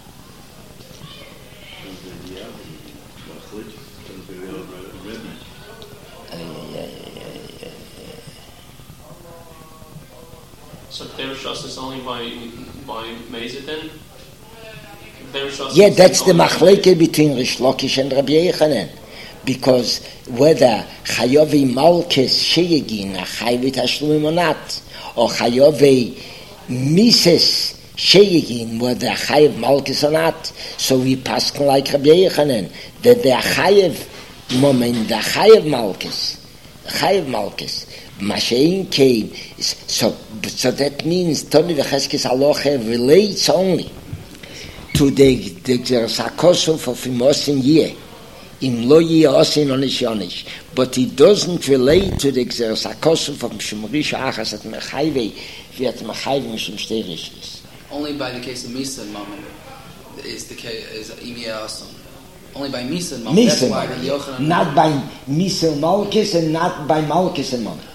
So Perishas is only by by mezit then? Yeah, that's the machleke between Rish Lakish and Rabbi Yochanan. Because whether Chayovi Malkes Sheyegin a Chayvit Hashlumim or not, or Chayovi Mises Sheyegin whether a Chayev Malkes or not, so we pass like Rabbi Yochanan that the Chayev moment, the Chayev Malkes, Chayev Malkes, Mashein came. So, so that means Tony V'Cheskes Aloche relates only to the the Sakosov of Imosin Yeh. In lo osin onish yonish, but it doesn't relate to the exersakosu from Shemrish Achas at Mechayve, Viat Mechayve Mishim Shteirishis. Only by the case of Misa and Mammon is the case is Imia Ason. Only by Misa and Mammon. That's why the Yochanan. Not by Misa and Malkis, and not by Malkis and Mammon.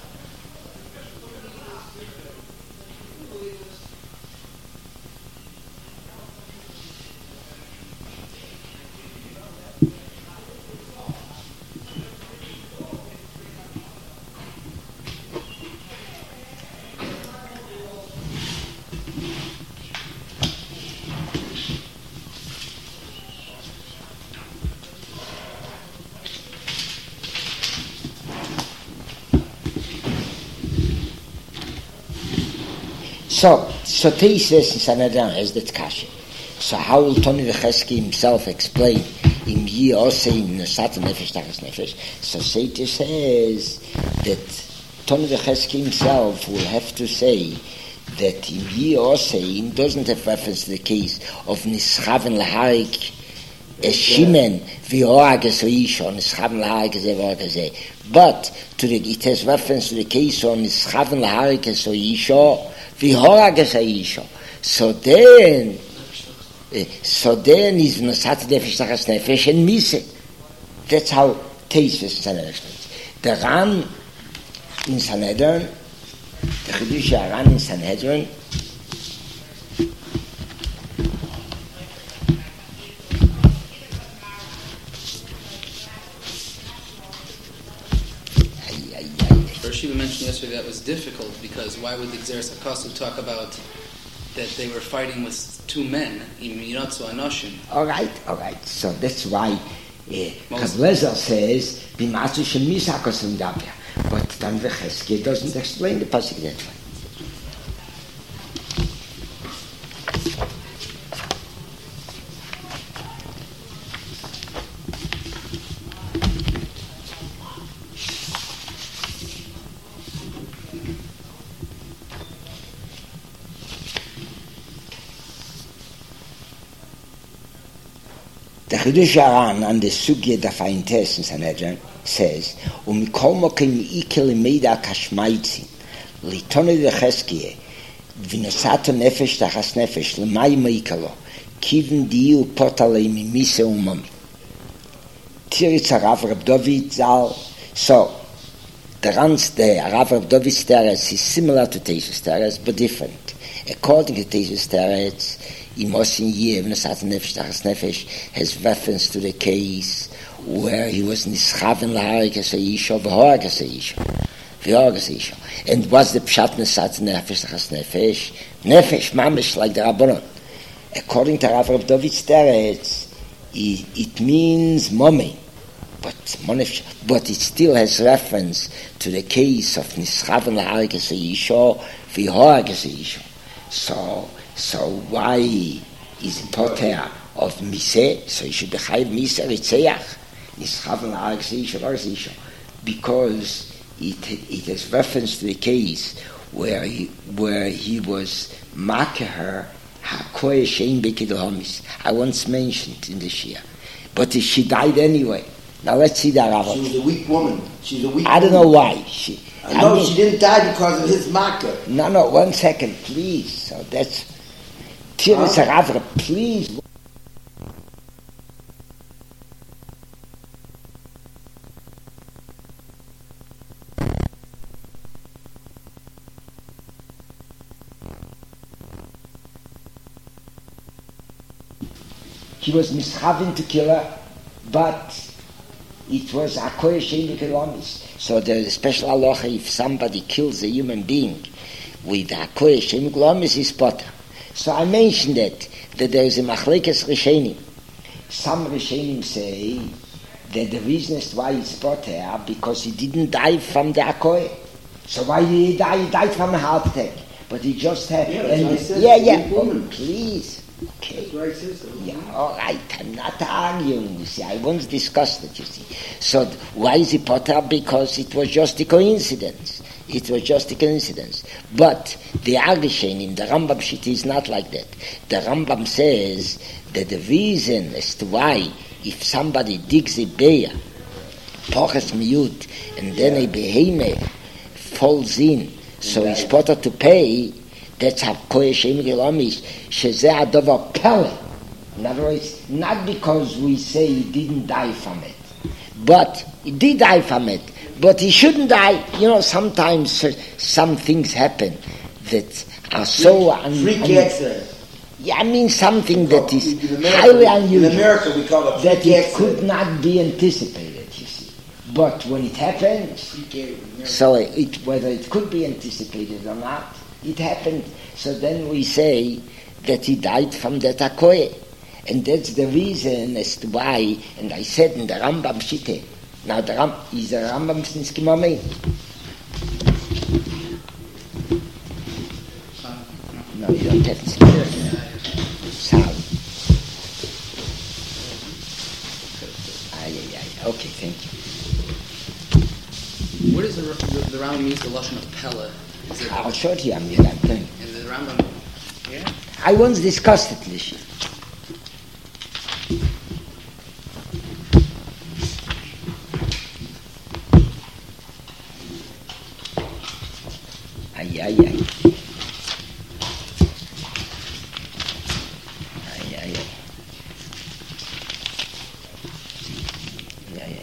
So, so Teises in Sanhedrin has that kasha. So how will Tony V'Cheski himself explain in Yi Osei in Satan Nefesh Tachas Nefesh? So Seite says that Tony V'Cheski himself will have to say that in Yi Osei doesn't have reference to the case of Nischaven Laharik Eshimen V'Oages Oisho Nischaven Laharik Ezevoages. But to the, it has reference to the case of Nischaven Laharik Oisho V'Oages Oisho. So then So then is Nasat Nefesh Tachas Nefesh and Mise. That's how Teisves Sanhedrin explains. The Ran in Sanhedrin, the Chidush Ran in Sanhedrin, First, you mentioned yesterday that was difficult because why would the Xeris HaKosu talk about that they were fighting with two men, Imirotzu Anoshim? All right, all right. So that's why Kablezer uh, says, Bimatzu Shemis HaKosu Mdapia. But then V'Cheski doesn't explain the passage that way. The Chidush Aran on the Sugya da Faintes in Sanhedrin says, "Umikol mokem ikel meida kashmaitzi litonu v'cheskie v'nosato nefesh tachas nefesh l'may meikalo kivin diu portalei mimise umami." Tiritz Harav Reb David Zal. So the Rans, the Rav of Dovid's Teretz is similar to Tesis Teretz, but different. According to Tesis Teretz, Imosin Yev Nesat Nefesh Tachas Nefesh has reference to the case where he was Nischaven Laharik Isha, V'Horag Isha, V'Horag Isha. And was the Pshat Nesat Nefesh Tachas Nefesh? Nefesh, Mamish, like the Rabbanon. According to Rav of Dovid's Teretz, it, it means Mommy. But, but it still has reference to the case of Nischaven Laharik Isha, V'Horag Isha. So, so why is it poter of Miseh? So you should be chayiv Miseh Ritzeach. Nischaven Laharik Isha, V'Horag Isha. Because it it has reference to the case where he where he was makeher hakoy shein bekidul hamis. I once mentioned in the Shia, but she died anyway. Now let's see that. She was a weak woman. She's a weak. I don't woman. know why she. I know I mean, she didn't die because of his makkah. No, no. One second, please. So that's Tiris Ravra, please. He was mishaving to kill her, but it was Akoy Shem B'Kelomis. So there's a special halacha if somebody kills a human being with Akoy Shem B'Kelomis is potter. So I mentioned that, that there is a Machlekes Rishenim. Some Rishenim say that the reason is why it's potter because he didn't die from the Akoy. So why did he die? He died from a heart attack. But he just had... Yeah, and that's what I said. yeah, yeah. Woman. Oh, please. Okay. That's what I said. So. Yeah, all right. I'm not arguing. You see, I once discussed it. You see, so why is it potter? Because it was just a coincidence. It was just a coincidence. But the Arishen in the Rambam Shita is not like that. The Rambam says that the reason as to why, if somebody digs a bear, poches miyut, and then a beheme falls in, so he's potter to pay. That's how Koyeshem Gilomish Shezeh Adovar Pele. In other words, not because we say he didn't die from it, but he did die from it. But he shouldn't die. You know, sometimes uh, some things happen that are so freak, freak accident. Yeah, I mean something that is America, highly unusual. In America, we call it that freak it accident. could not be anticipated. You see, but when it happens, so it whether it could be anticipated or not. It happened, so then we say that he died from that Akoye. And that's the reason as to why, and I said in the Rambam Shite, now the Ram, is the Rambam Sninsky Momei? No, you don't have to say that. Sorry. Aye, aye, aye. Okay, thank you. What is the, the, the Rambam use the Lashon of Pella? Is it I'll show it to you, I'm going to in the Rambam? Yeah. I once discussed it, Lishi. Ay, ay, ay. Ay, ay, ay. Ay, ay.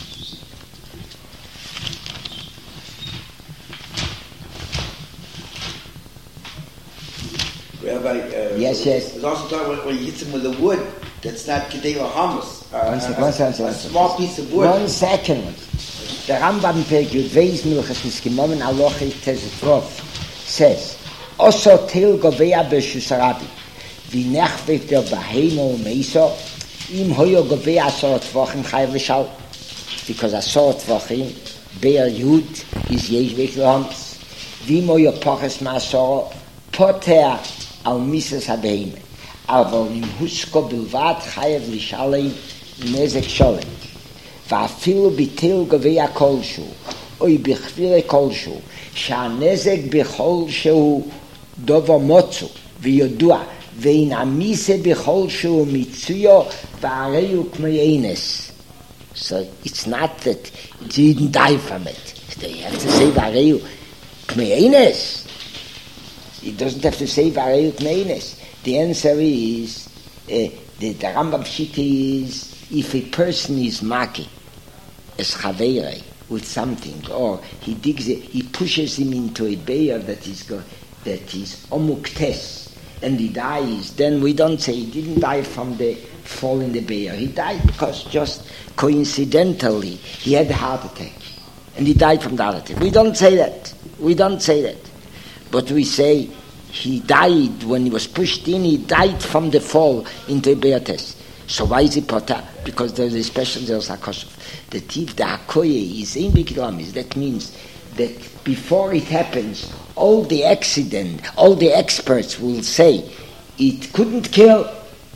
Rabbi, uh, Yes, yes. There's also talking when, when you hit him with a wood that's not Kedeva Hamas. Uh, One second, a, one second, a one small piece of wood. One second. Der Rambam Peg Yud Veis Milchas Niskimomen Alochi Tezetrov says, Oso Teil Govea Beshus Arabi Vinechvek der Bahemo Meiso Im Hoyo Govea Asor Tvochim Chayav L'Shal because Asor Tvochim Be'er Yud is Yeshvek L'Homs Vim Hoyo Poches Ma'asor Poter Al Mises HaBeheme אבל אם הוסקו בלבד חייב לשלם נזק שולם ואפילו ביטל גביע כלשהו או בכפירה כלשהו שהנזק בכל שהוא דובר מוצו וידוע ואין המיסה בכל שהוא מצויו והרי הוא כמו אינס. So it's not that he didn't die from it. You have to say והרי הוא כמו אינס. He doesn't have to say והרי הוא כמו אינס. The answer is, uh, the, the Rambam Shita is, if a person is maki, as chaveirei, with something, or he digs it, he pushes him into a bear that is go, that is omuktes, and he dies, then we don't say he didn't die from the fall in the bear. He died because just coincidentally he had a heart attack, and he died from the heart attack. We don't say that. We don't say that. But we say he died when he was pushed in, he died from the fall into a bear test. So why is he potter? Because there is a special Zeros HaKosov. That if the Hakoye is in Bikilamis, that means that before it happens, all the accident, all the experts will say it couldn't kill.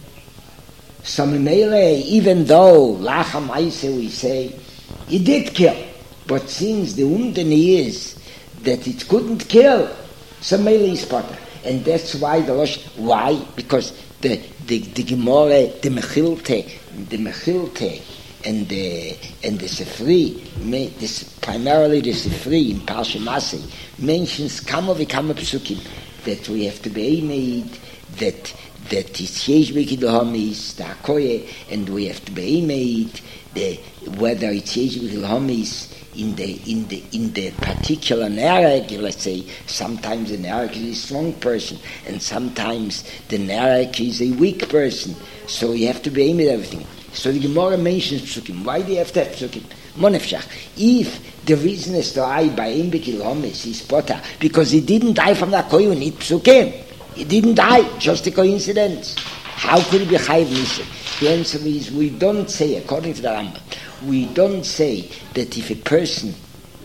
So even though Lacham Aise we say it did kill, but since the umdeni is that it couldn't kill, so Mele is potter. And that's why the Losh, why? Because the the the Gemore, the Mechilte, the Mechilte, and the and the Sefri, this primarily the Sefri in Parsha Masei mentions Kamo v'Kamo Psukim that we have to be made that that it's Yesh B'Kilhomis the Hakoye, and we have to be made the whether it's Yesh B'Kilhomis in the in the in the particular Nerek, let's say sometimes the Nerek is a strong person and sometimes the Nerek is a weak person, so you have to be aiming at everything. So the Gemara mentions Psukim. Why do you have to have Psukim? Monefshach. If the reason is to die by Imbekil Homes is Potter, because he didn't die from the Koyu, need Psukim. He didn't die, just a coincidence. How could he be Chayiv Niseh? The answer is we don't say, according to the Rambam, we don't say that if a person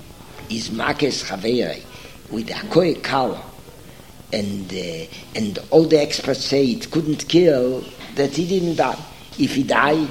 is Makes Chaveirei with a Koye Kala and uh, and all the experts say it couldn't kill, that he didn't die. If he died,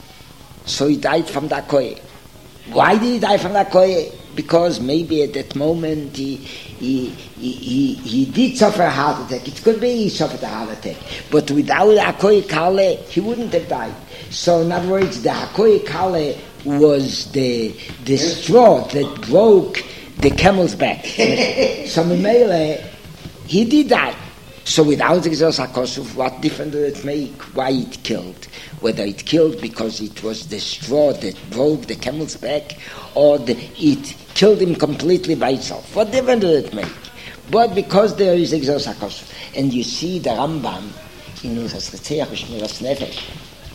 so he died from the Koye. Why did he die from the Koye? Because maybe at that moment he, he, he, he, he did suffer a heart attack. It could be he suffered a heart attack. But without the Hakoye Kale, he wouldn't have died. So in other words, the Hakoye Kale was the, the straw that broke the camel's back. So Memele, he did die. So without the Zeros HaKosov, what difference did it make? Why it killed? Whether it killed because it was the straw that broke the camel's back, or the, it killed him completely by itself. What difference did it make? But because there is a Zeros HaKosov. And you see the Rambam in Ilchos Ritzeach U'Shmiras Nefesh.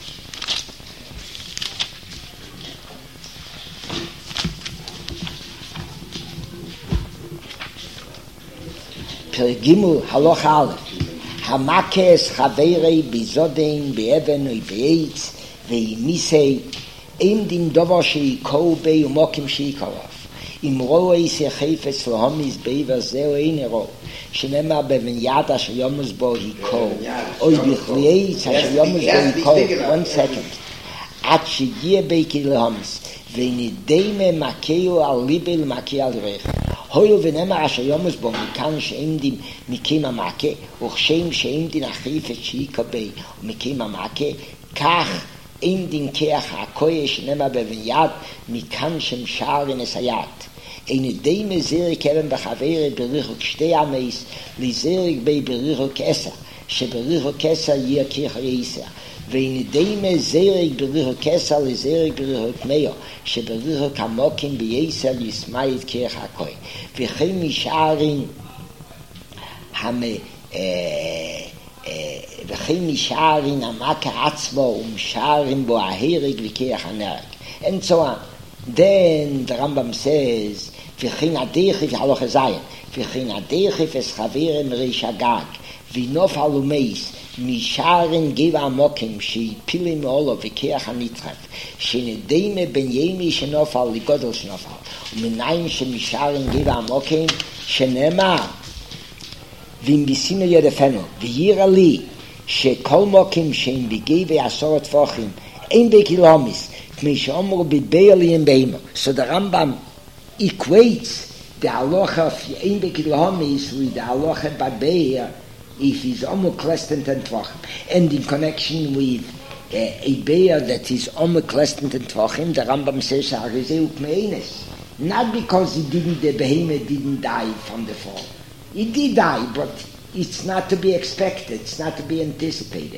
Pergimul Haloch Aleph Hamakes Chaveirei Bizodein Be'even U'Be'etz Ve'imisei Ein Din Dover She'ikol Bei U'Mokim She'ikolav Im Ro'ei Sechefetz Lohomis Be'iver Zeo Ein Ero Shenema Be'ven Yad Asher Yomus Bo Hikol Oy Bichli'etz Asher Yomus Bo Hikol. One second. Ad She'gie Be'ki Lohomis Ve'nideime Makeu Al Libe L'Makei Al Recha Hoyo v'nema asher yomus bo mikan she'im din mikim amake uchshem she'im din achifet she'ikabei mikim amake kach im din keach hakoye she'nema bevinyad mikan shem sha'arin esayat ein deime zerik eben b'chavere berichuk shtei ameis li zerik bei berichuk esa sheberichuk esa yirkich reiser ואין דיימה זרק בריחו כסר לזרק בריחו כמאו שבריחו כמוקים בייסר יסמאית כרך הכוי וכן משארים וכן משארים המכה עצמו ומשארים בו ההרג וכרך הנרק and so on. Then the Rambam says וכן הדייכף הלוך הזיין וכן הדייכף es חברים ריש הגג ונוף הלומייס משארן גיבה המוקים שיפילים מעולו וכיח הנטרף שנדיימה בן ימי שנופל לגודל שנופל ומניים שמשארן גיבה המוקים שנאמר ואם ביסינו ידפנו וירא לי שכל מוקים שהם בגיבי עשור טפוחים אין בקילומס כמי שאומרו בדבר לי אין בהימו. So the Rambam equates the halacha of ein b'kilhomis with the halacha b'beir if he's omoklestent and tvachim. And in connection with uh, a bear that is omoklestent and tvachim, the Rambam says, not because he didn't, the behemoth didn't die from the fall. He did die, but it's not to be expected, it's not to be anticipated.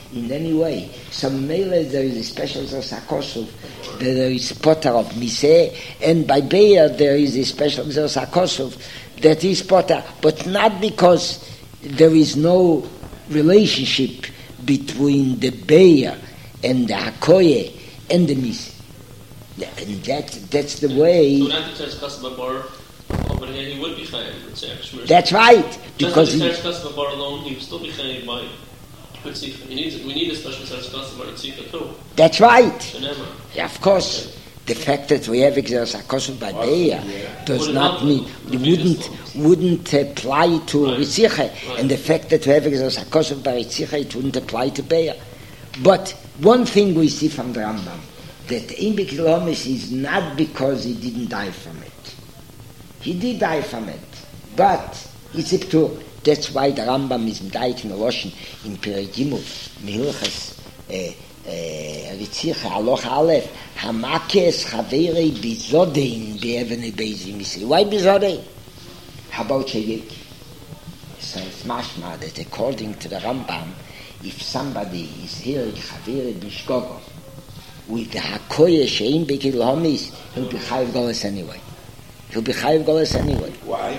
in any way. So Mele, there is a special Zosakosov, there is Potter of Miseh, and by Be'er there is a special Zosakosov that is Potter, but not because there is no relationship between the Be'er and the Hakoye and the Miseh. And that, that's the way... So not the Kasaba Bar, over here he would be chayiv. That's right, because... Just the Kasaba Bar alone, he would still be chayiv by... He needs, we need a special Kasaba Bar Tzika too. That's right. Yeah, of course. Okay. The fact that we have Exeros HaKosov by Be'er does would not mean... It wouldn't, wouldn't apply to right. Ritzicha. Right. And the fact that we have Exeros HaKosov by Ritzicha, it wouldn't apply to Be'er. But one thing we see from the Rambam, that Ein Bikil Homis is not because he didn't die from it. He did die from it, but it's a ptur. That's why the Rambam is medayik in Loshen in Perigimu, Mehilchas Ritzicha Aloch Aleph, Hamakes Chaverei Bizodein Be'evene Beizim Yisrael. Why Bizodein? How about Sheyek? So it's mashma that according to the Rambam, if somebody is hearing Chaverei Bishgogo, with the Hakoye Shein Bikil Homis, he'll be Chayiv Golas anyway. He'll be Chayiv Golas anyway. Why?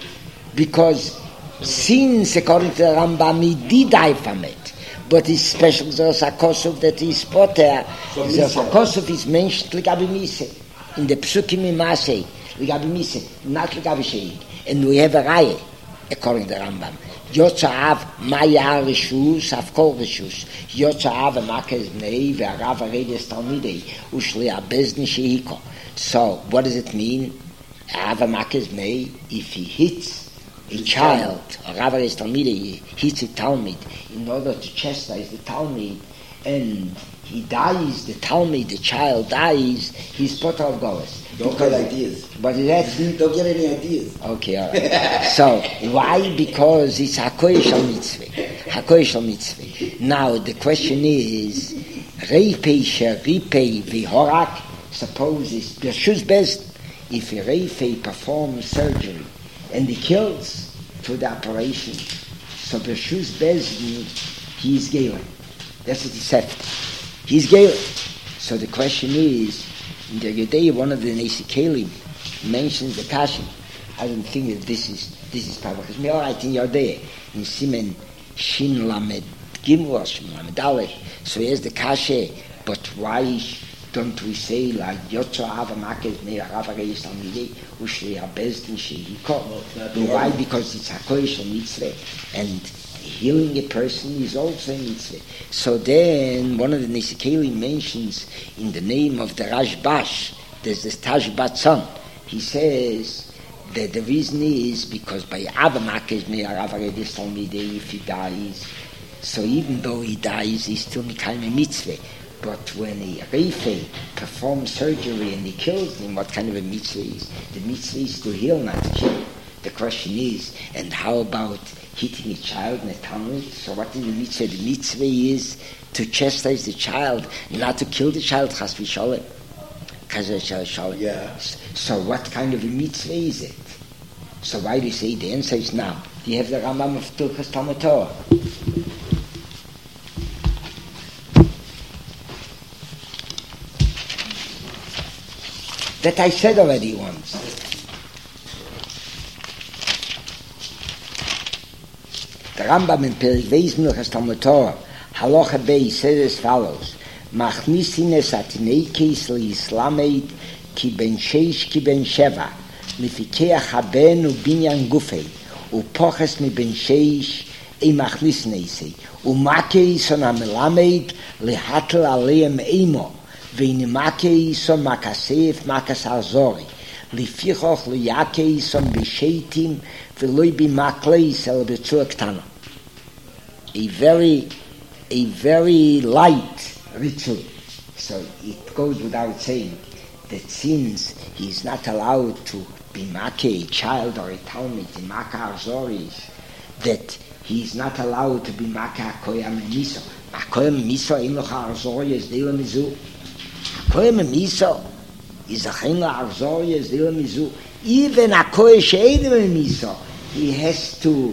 Because since, according to the Rambam, he did die from it, but his special Zosakosov that is Potter, Zosakosov is mentioned Ligabi Mise, in the Psukim Imase, Ligabi Mise, not Ligabi Shein. And we have a Raya, according to the Rambam. Yotzaav Maya Rishus, Avkol Rishus. Yotzaav Makez Nei, Ve'arav Aredes Talmidei, Ushli Abezni Shehiko. So, what does it mean? Arav Makez Nei, if he hits a child, or Rav Aredes Talmidei, he hits a Talmid in order to chastise the Talmid, and he dies, the Talmid, the child dies, he's Potter of Golas. Don't get ideas. What is that? Don't get any ideas. Okay, all right. So, why? Because it's Hakoye Shal Mitzvah. Hakoye Shal Mitzvah. Now, the question is, Reipei Sheripei Vihorak, suppose it's Bershus Best, if a Reipei performs surgery and he kills through the operation, so Bershus Best, he is Galen. That's what he said. He's Galen. So the question is, in the Yodei, one of the Nesi Kelim mentions the Kashim. I don't think that this is this is Pavach. It's all right in Yodei, in Simen Shin Lamed Gimel Shin Lamed Aleph. So here's the Kashe. But why don't we say like Yotzo Ava Makez Meir Rav Areis Talmidei Ushli Abezdin Shehiko? Why? Because it's Hakoye Shel Mitzvah, and healing a person is also a mitzvah. So then, one of the Nisikeli mentions in the name of the Rashbash, there's this Tashbat son. He says that the reason is because by Avamakesh me Arav Aredes Talmidei, if he dies, so even though he dies, he's still Mikayim a mitzvah. But when a Reifei performs surgery and he kills him, what kind of a mitzvah is? The mitzvah is to heal, not to kill. The question is, and how about hitting a child in a Talmud? So what is the mitzvah? The mitzvah is to chastise the child, not to kill the child, chas v'sholem. Yeah. So what kind of a mitzvah is it? So why do you say the answer is now? Do you have the Rambam of Tilkas Talmud Torah? That I said already once. The Rambam in Perik Veis Milchas Talmud Torah, Halacha Beis, says as follows: Machnisin es atneikis liislameid ki ben sheish ki ben sheva lifikeach haben ubinyan gufei upoches mi ben sheish e machnisin eisei umakeis on amelameid lihatel aleim eimo veinimakeis on makasef makas arzori lifichoch liyakeis on besheitim veloi bimakleis el betzua ktana. A very, a very light ritual. So it goes without saying that since he is not allowed to be make a child or a talmid in Maka Arzoris, that he is not allowed to be Maka Koyam Miso. Koyam Miso Inocha Arzoris Dila Mizu. Koyam Miso is a Chinla Arzoris Dila Mizu. Even a Koy Sheidim Miso, he has to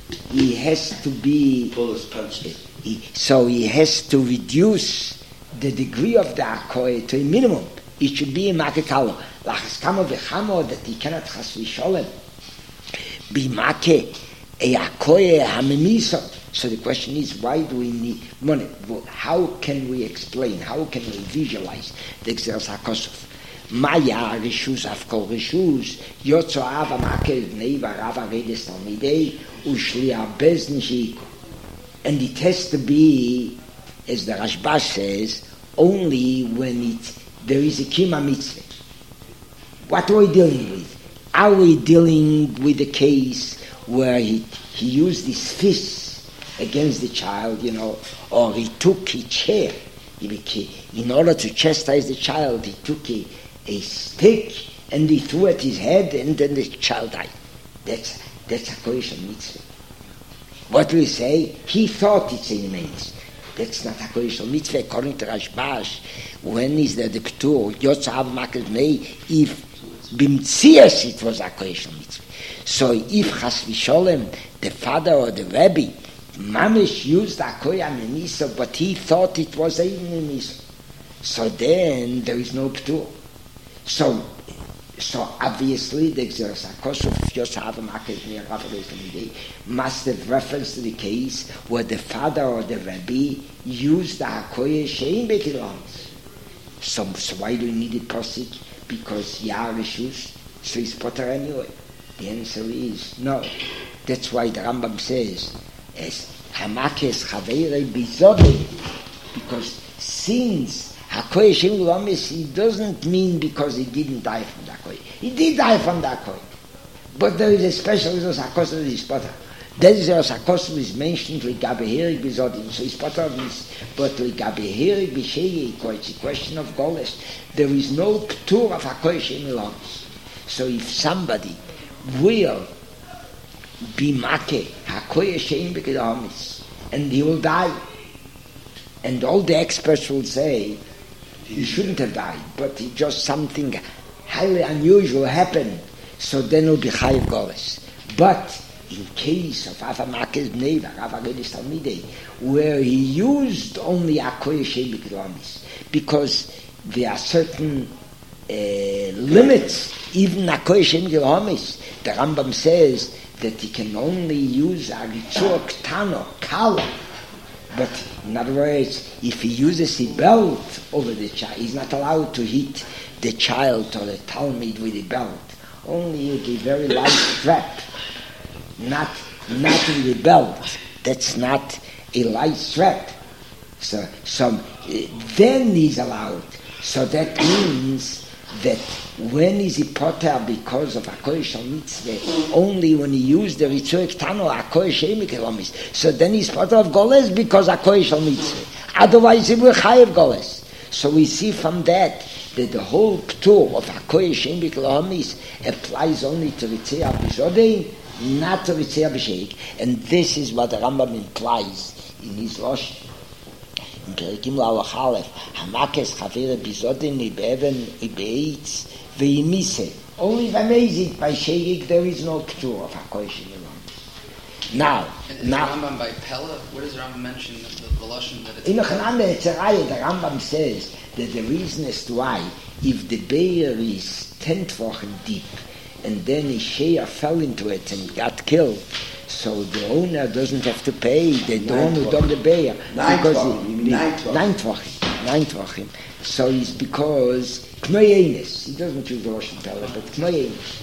he has to be, Bullets punched. he, so he has to reduce the degree of the akoy to a minimum. It should be a makekalo. Lachas kamo v'chamo that he cannot chas v'sholem be make a akoy hamemiso. So the question is, why do we need money? How can we explain? How can we visualize the Gzeras HaKosov? Maya rishus afkol rishus yotzo ava make v'nei v'arava redes talmidei ushli abezn sheiku. And it has to be, as the Rashba says, only when it, there is a kima mitzvah. What are we dealing with? Are we dealing with a case where he, he used his fist against the child, you know, or he took a chair, he became, in order to chastise the child, he took a, a stick and he threw at his head and then the child died. That's, that's a kodesh mitzvah. What do we say? He thought it's a mitzvah. That's not a kodesh mitzvah. According to Rashbash, when is there the ptur? Yotzav makel mei, if bimtzias it was a kodesh mitzvah. So if chas v'sholem, the father or the rabbi, mamish used a kodesh mitzvah, but he thought it was a mitzvah. So then there is no ptur. So So obviously the Gzeras HaKosov Yosef must have reference to the case where the father or the rabbi used the Hakoye Shein Bekilamis. So, so why do we need it posik? Because Yah Rishus, so he's potter anyway. The answer is no. That's why the Rambam says as Hamakes Chaveire Bizode, because since Hakoye Shein Bekilamis, he doesn't mean because he didn't die from the Hakoye. He did die from the Hakoy. But there is a special Gzeras HaKosov that is potter. That Gzeras HaKosov is mentioned Ligabe Herig Bizodim. So it's potter of this. But Ligabe Herig B'Shei Yiko, it's a question of Goles. There is no ptur of Hakoy Shem Ilamis. So if somebody will be make Hakoy Shem B'Kilamis, and he will die, and all the experts will say he shouldn't have died, but he just something highly unusual happened, so then it'll be chayiv goles. But in case of Avamakes Neva, Avaredis Talmidei, where he used only Akoye Shein Bekilamis, because there are certain uh, limits, even Akoye Shein Bekilamis, the Rambam says that he can only use a Ritzur Ktano, Kala. But in other words, if he uses a belt over the child, he's not allowed to hit the child or the Talmud with a belt. Only with a very light strap. Not, not with a belt. That's not a light strap. So, so then he's allowed. So that means that when is he potter because of Hakoy Shal Mitzvah? Only when he used the Ritzur Ktano, Hakoy Shein Bekilamis. So then he's potter of Goles because Hakoy Shal Mitzvah. Otherwise he will chayev Goles. So we see from that that the whole ptur of Hakoy Shein Bekilamis applies only to Ritzur B'Zodein, not to Ritzur B'Sheik. And this is what the Rambam implies in his Lashon. In Perikim La'alach Aleph, Hamakes Chavere B'Zodein Ibeven Ibeitz V'Yimise. Only if I amaze it by Sheik, there is no ptur of Hakoy Shein Bekilamis. Now, and now. The Rambam by Pella, where does the Rambam mention the, the, the Lashon that it's... In Ochananda Etzeraya, the Rambam says that the reason as to why, if the bear is ten tvochen deep, and then a shear fell into it and got killed, so the owner doesn't have to pay the one who dug the bear. Nine because tvochen, you mean nine tvochen. Nine tvochen. Nine tvochen. So it's because K'noyenes. He doesn't use the Russian Pella, but K'noyenes.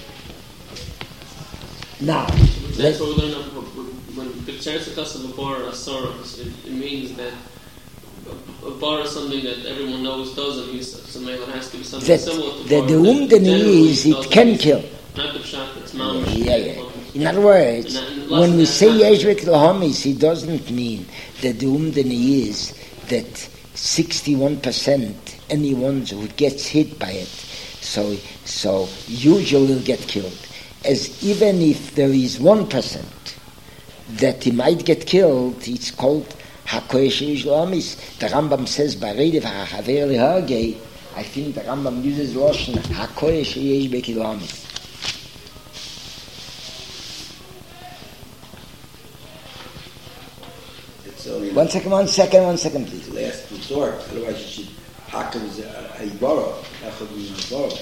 Now, that's what we're learning when the Gzeras HaKosov of Bora Asura, it, it means that a bar is something that everyone knows doesn't use, so maybe it has to be something that, similar to that bar, the that umden generally is, it doesn't can use. kill. Not the pshat, it's mamish. Yeah, yeah. In other words, And that- when we that say happens. Yesh Bekilamis, it doesn't mean that the umdeni is that sixty-one percent anyone who gets hit by it, so so usually will get killed. As even if there is one percent that he might get killed, it's called Hakoy Shein Bekilamis. The Rambam says by Redev HaChaver Lehagei, I think the Rambam uses Lashon Hakoy Shein Bekilamis. So you One second, one second, one second, please. last resort. Otherwise, you should hack as a, a borrow. That's what we borrow.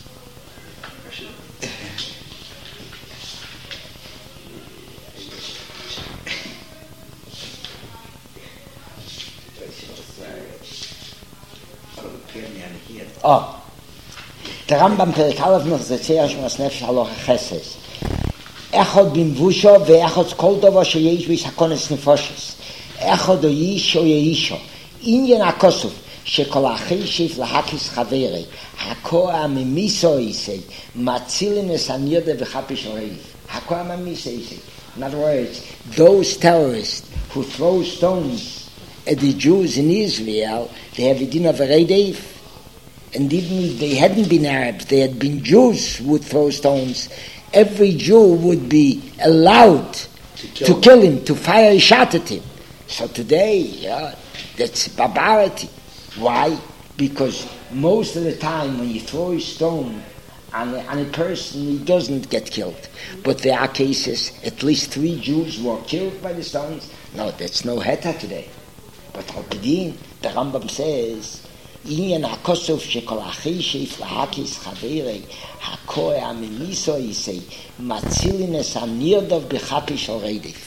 Oh, der Rambam Perek Aleph noch זה צייר שמס נפש הלוך החסס. אחד במבושו ואחד כל דבר שיש ביש הקונס נפושס. אחד או איש או אישו. עניין הכוסוף שכל אחי שיף להקיס חברי. הכוח הממיסו איסי. מצילין הסניודה וחפיש הריף. הכוח הממיסו איסי. In other words, those terrorists who throw stones at the Jews in Israel, they have a din of a redeif. And even if they hadn't been Arabs, they had been Jews who would throw stones, every Jew would be allowed to kill, to kill him, to fire a shot at him. So today, yeah, that's barbarity. Why? Because most of the time when you throw a stone on a, on a person, he doesn't get killed. But there are cases, at least three Jews were killed by the stones. No, that's no heta today. But Al-Qadin, the Rambam says, עניין הכוסוף שכל אחי שאיף להקיס חברי, הכוי הממיסו איסי, מצילינס הנירדוב בחפי של רדף.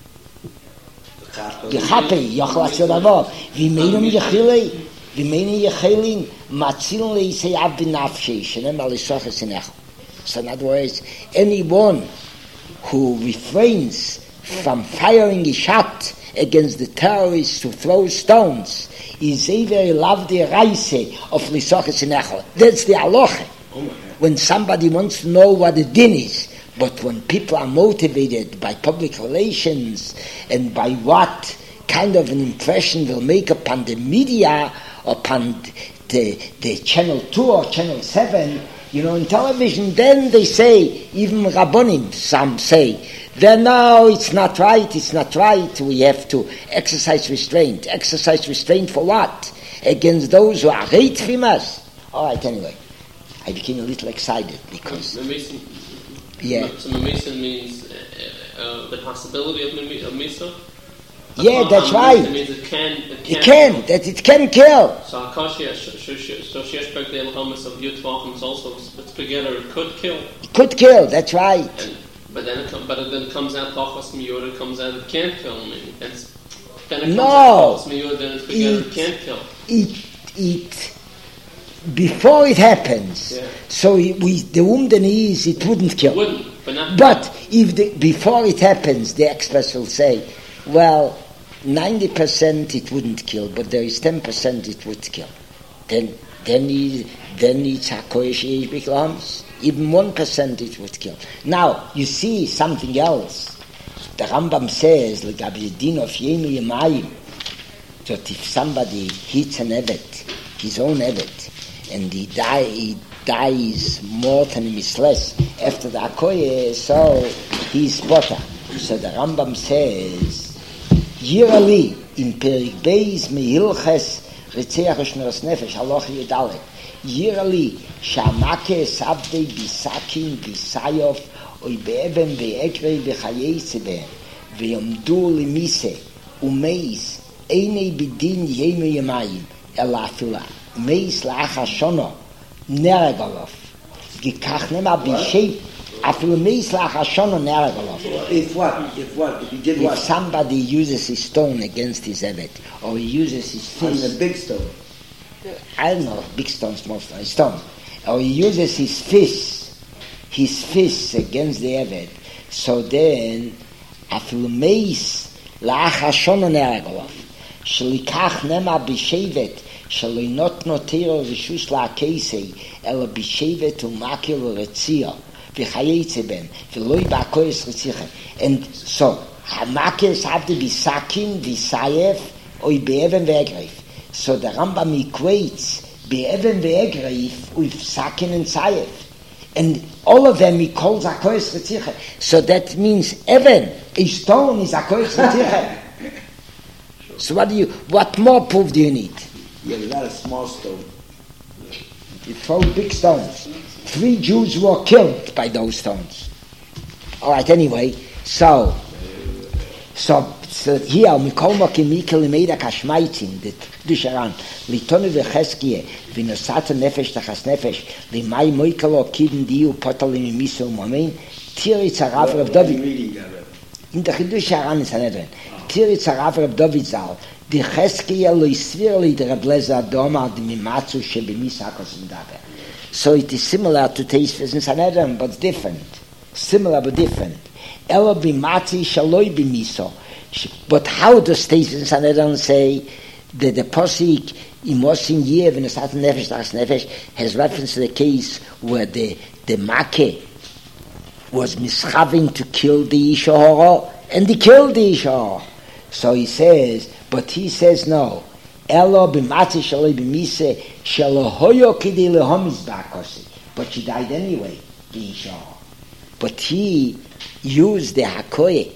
בחפי, יוכל לעשות דבר. ואימנו יחילי, ואימנו יחילין, מצילין לאיסי אב בנפשי, שנאמר לסוחס אינך. So in other words, anyone who refrains from firing a shot against the terrorists who throw stones is a very lovely reise of Lisoches in Echel. That's the halacha. When somebody wants to know what the din is, but when people are motivated by public relations and by what kind of an impression they'll make upon the media, upon the, the channel two or channel seven, you know, in television, then they say, even Rabbonim, some say, then no, it's not right, it's not right, we have to exercise restraint. Exercise restraint for what? Against those who are hate from us? All right, anyway. I became a little excited because... Mason, yeah. So Mason means uh, uh, the possibility of, of Misa? Yeah, that's right. It means it can... It can, it can that it can kill. So Akashi, so Sheshberg, the Elhamas of Yutvachim is also, it's together, it could kill. It could kill, that's right. And, But then, it, but it then comes out Tachas Miyur, it comes out it can't kill. I mean, it's, then it comes no, out Tachas Miyur, then it's together, it, it can't kill. It, it, before it happens, yeah. so it, we, the wounded is, it wouldn't kill. It wouldn't, but not But if the, before it happens, the experts will say, well, ninety percent it wouldn't kill, but there is ten percent it would kill. Then, then, he, then it's HaKoyesh Yesh B'Klams. Even one percent it would kill. Now, you see something else. The Rambam says, L'gabi din of Yenu Yemayim, that if somebody hits an Evet, his own Evet, and he, die, he dies more than he is less after the Akoye, so he's potter. So the Rambam says, Yirali, in Perik Beis Mehilches, Ritzeach Shneros Nefesh, Haloch Yedalet, Yirali, שהמכה סבדי ביסקין ביסיוף אוי באבן באקרי בחייסה בהם ויעמדו למיסה ומייס איני בדין ימו ימיים אלא אפילו מייס לאחר שונו נרג עליו וכך נאמר בשי אפילו מייס לאחר שונו נרג עליו. If what? If what? If he did what? If somebody uses his stone against his evet or he uses his fist. On a big stone. I don't know, big stones most of stone. Or he uses his fists, his fists against the Evet. So then, after meis לאחר שונו נהרג עליו, שליקח נאמר בשבט, שלא נותנו תירו רשוס להקייסי, אלא בשבט ומקל ורציע, וכייצא בהם, ולא יבעקויס רציחה. And so, המקל סבדי בסכין וסייף, או באבן ואגריף. So the Rambam equates Be'even ve'egreif with Sakin and Sayef. And all of them he calls Akoyes Retziche. So that means Even, a stone is Akoyes Retziche. So what do you, what more proof do you need? Yeah, not a small stone. You throw big stones. Three Jews were killed by those stones. Alright, anyway, so, so, so hier Mikol Mokim Mikel Meida Kashmaitin det Dusharan Litonu vecheskie vinosat nefesh tachas nefesh limay moikalo kiden diu potalim miso momen tiri tsarav Rav David in der Dusharan is another tiri tsarav Rav David zal di cheskie lo isvirli der bleza doma di mimatsu shebmisakos ndaber. So it is similar to Teisves in Sanhedrin, but different. Similar but different. Elo bimati shaloi bimiso. But how does Teisves in Sanhedrin say that the posik imosin yev in a certain nefesh das nefesh has reference to the case where the the make was mischaving to kill the isha hora, and he killed the isha hora. So he says, but he says no. Elo b'matzi shaloi b'mise shelo hoyo kidei lehomis ba'akosi. But she died anyway, the isha. But he used the hakoye,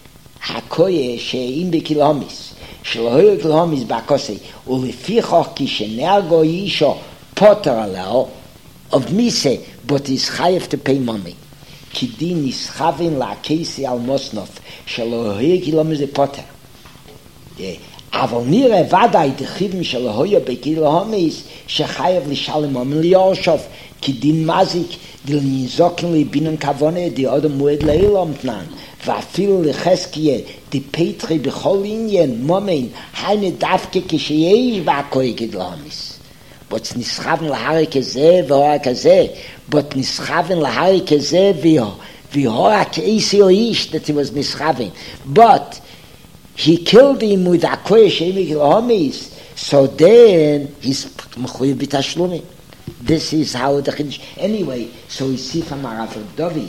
hakoye she'im b'kil homis, shelo hoyo kil homis ba'akosi, ulefichoch ki shenergo isha poter aleo of mise, but he's chayev to pay money. Kidin ischavin la'akesi al mosnof, shelo hoyo kil homis poter. Yeah. אבל נראה ודאי דחיבים של הויה בגיל ההומיס שחייב לשלם הומן ליורשוף כי דין מזיק דיל נזוקן לבינן כוונה די אדם מועד לאילום תנן ואפילו לחסקיה די פטרי בכל עניין מומן היינה דווקא כשיש והכוי גיל ההומיס but נסחבן להרי כזה והורה כזה but נסחבן להרי כזה והורה כאיסי או איש that he was נסחבן but he killed him with a koye shemik homis, so then he's mechuyev b'tashlumim. This is how the Chiddush. Anyway, so we see from Rav Davi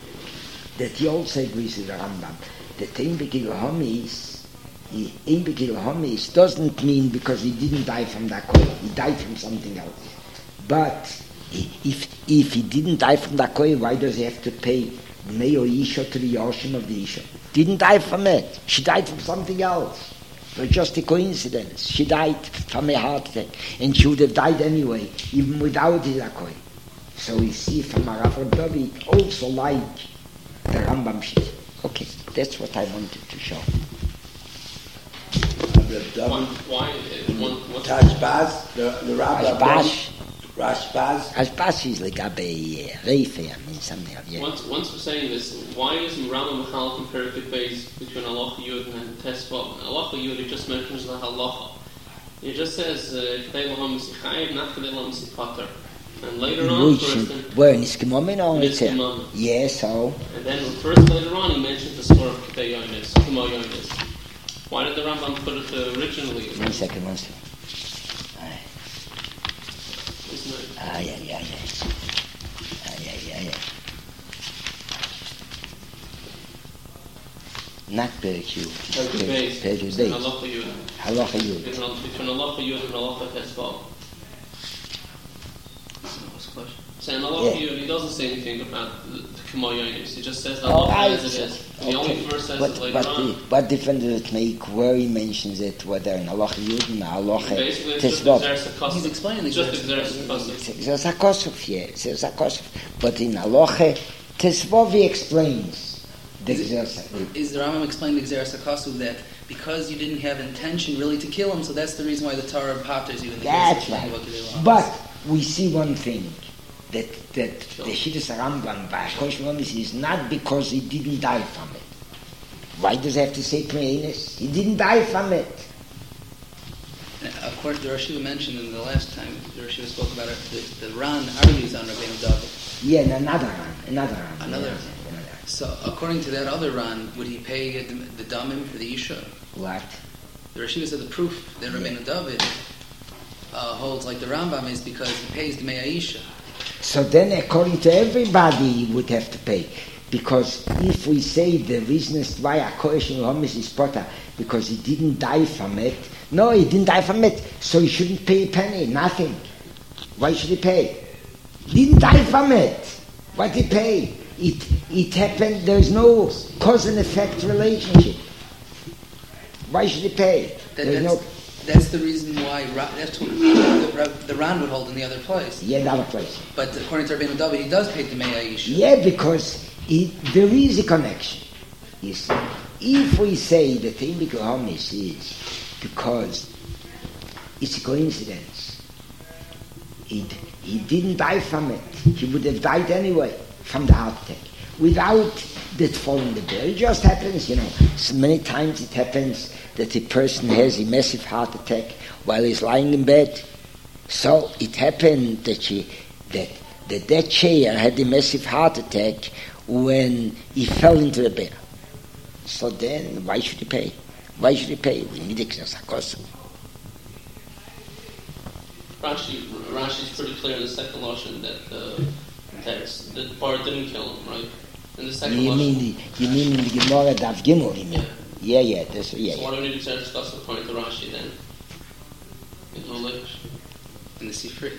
that he also agrees with the Rambam that ein begil homis, ein begil homis doesn't mean because he didn't die from that koye, he died from something else. But if if he didn't die from that koye, why does he have to pay Meo Isha to the Yoshim of the Isha? Didn't die from it. She died from something else. It was just a coincidence. She died from a heart attack. And she would have died anyway, even without the Zakoi. So we see from Rav David also like the Rambam Shit. Okay, that's what I wanted to show. Why? Why? Tashbaz, the the Rav Ashbaz. Rashbaz. Ashbaz is like a Reife, I mean something of yeah. Once, once we're saying this, why isn't Rambam Mechal comparative base between Halacha Yud and Tesvav? Halacha Yud, it just mentions the Halacha. It just says, Kedei Laham Sichayev, not Kedei Laham Sipater. And later on, first... Where, in Iskimomin or in Iskimomin? Yes, so... And then first later on, he mentions the story of Kedei Yonis, Kumo Yonis. Why did the Rambam put it uh, originally? One second, one second. Ah, yeah, yeah, yeah. Ah, yeah, yeah, yeah. Not Perikyu. Perikyu base. Perikyu base. Halacha Yud. Halacha Yud. Between Halacha Yud and Halacha Tesvav. So in Halacha Yud, he doesn't say anything about the Kemo Yonis. He just says Halacha oh, as it is. Okay. He only first says but, it later but on. The, what difference does it make where he mentions it, whether in Halacha Yud and Halacha Tesvav? He's explaining the just Exeris It's a Kosov, yeah. It's a Kosov. But in Halacha Tesvav he explains the Exeris. Is the Rambam explaining the Exeris HaKosov that because you didn't have intention really to kill him, so that's the reason why the Torah potters you in the That's case right. of But we see one thing. That, that sure. the Shidduch Rambam by Kosh Momis is not because he didn't die from it. Why does he have to say Preinis? He didn't die from it. Of course, the Rosh Hashiva mentioned in the last time, the Rosh Hashiva spoke about it, the, the Ran argues on Rabbeinu David. Yeah, and another Ran, another Ran. Another yeah, Ran. Another. So, according to that other Ran, would he pay the, the Damim for the Isha? What? The Rosh Hashiva said the proof that Rabbeinu yeah. David uh, holds like the Rambam is because he pays the Mea Isha. So then, according to everybody, he would have to pay. Because if we say the reason is why a Koresh in Homis is Potter, because he didn't die from it, no, he didn't die from it, so he shouldn't pay a penny, nothing. Why should he pay? He didn't die from it. Why did he pay? It, it happened, there's no cause and effect relationship. Why should he pay? That, there's no... That's the reason why that's what the, the Ran would hold in the other place. Yeah, the other place. But according to Rabbeinu David, he does pay the Mea Isha. Yeah, because he, there is a connection. You see, if we say that the Imikohamis is because it's a coincidence, he, he didn't die from it. He would have died anyway from the heart attack without that falling the bear. It just happens, you know. So many times it happens that a person has a massive heart attack while he's lying in bed. So it happened that she, that, that that chair had a massive heart attack when he fell into the bear. So then, why should he pay? Why should he pay? We need Exeres HaKosov. Rashi, Rashi's pretty clear in the second Lashon that uh, that the bar didn't kill him, right? In the second You Lashon. mean, you mean in the Gemara Daf Gimel, you mean? Yeah, yeah, that's, yeah, So yeah. why do we need Exeres HaKosov according to Rashi then? In Lulich? In the Sifri.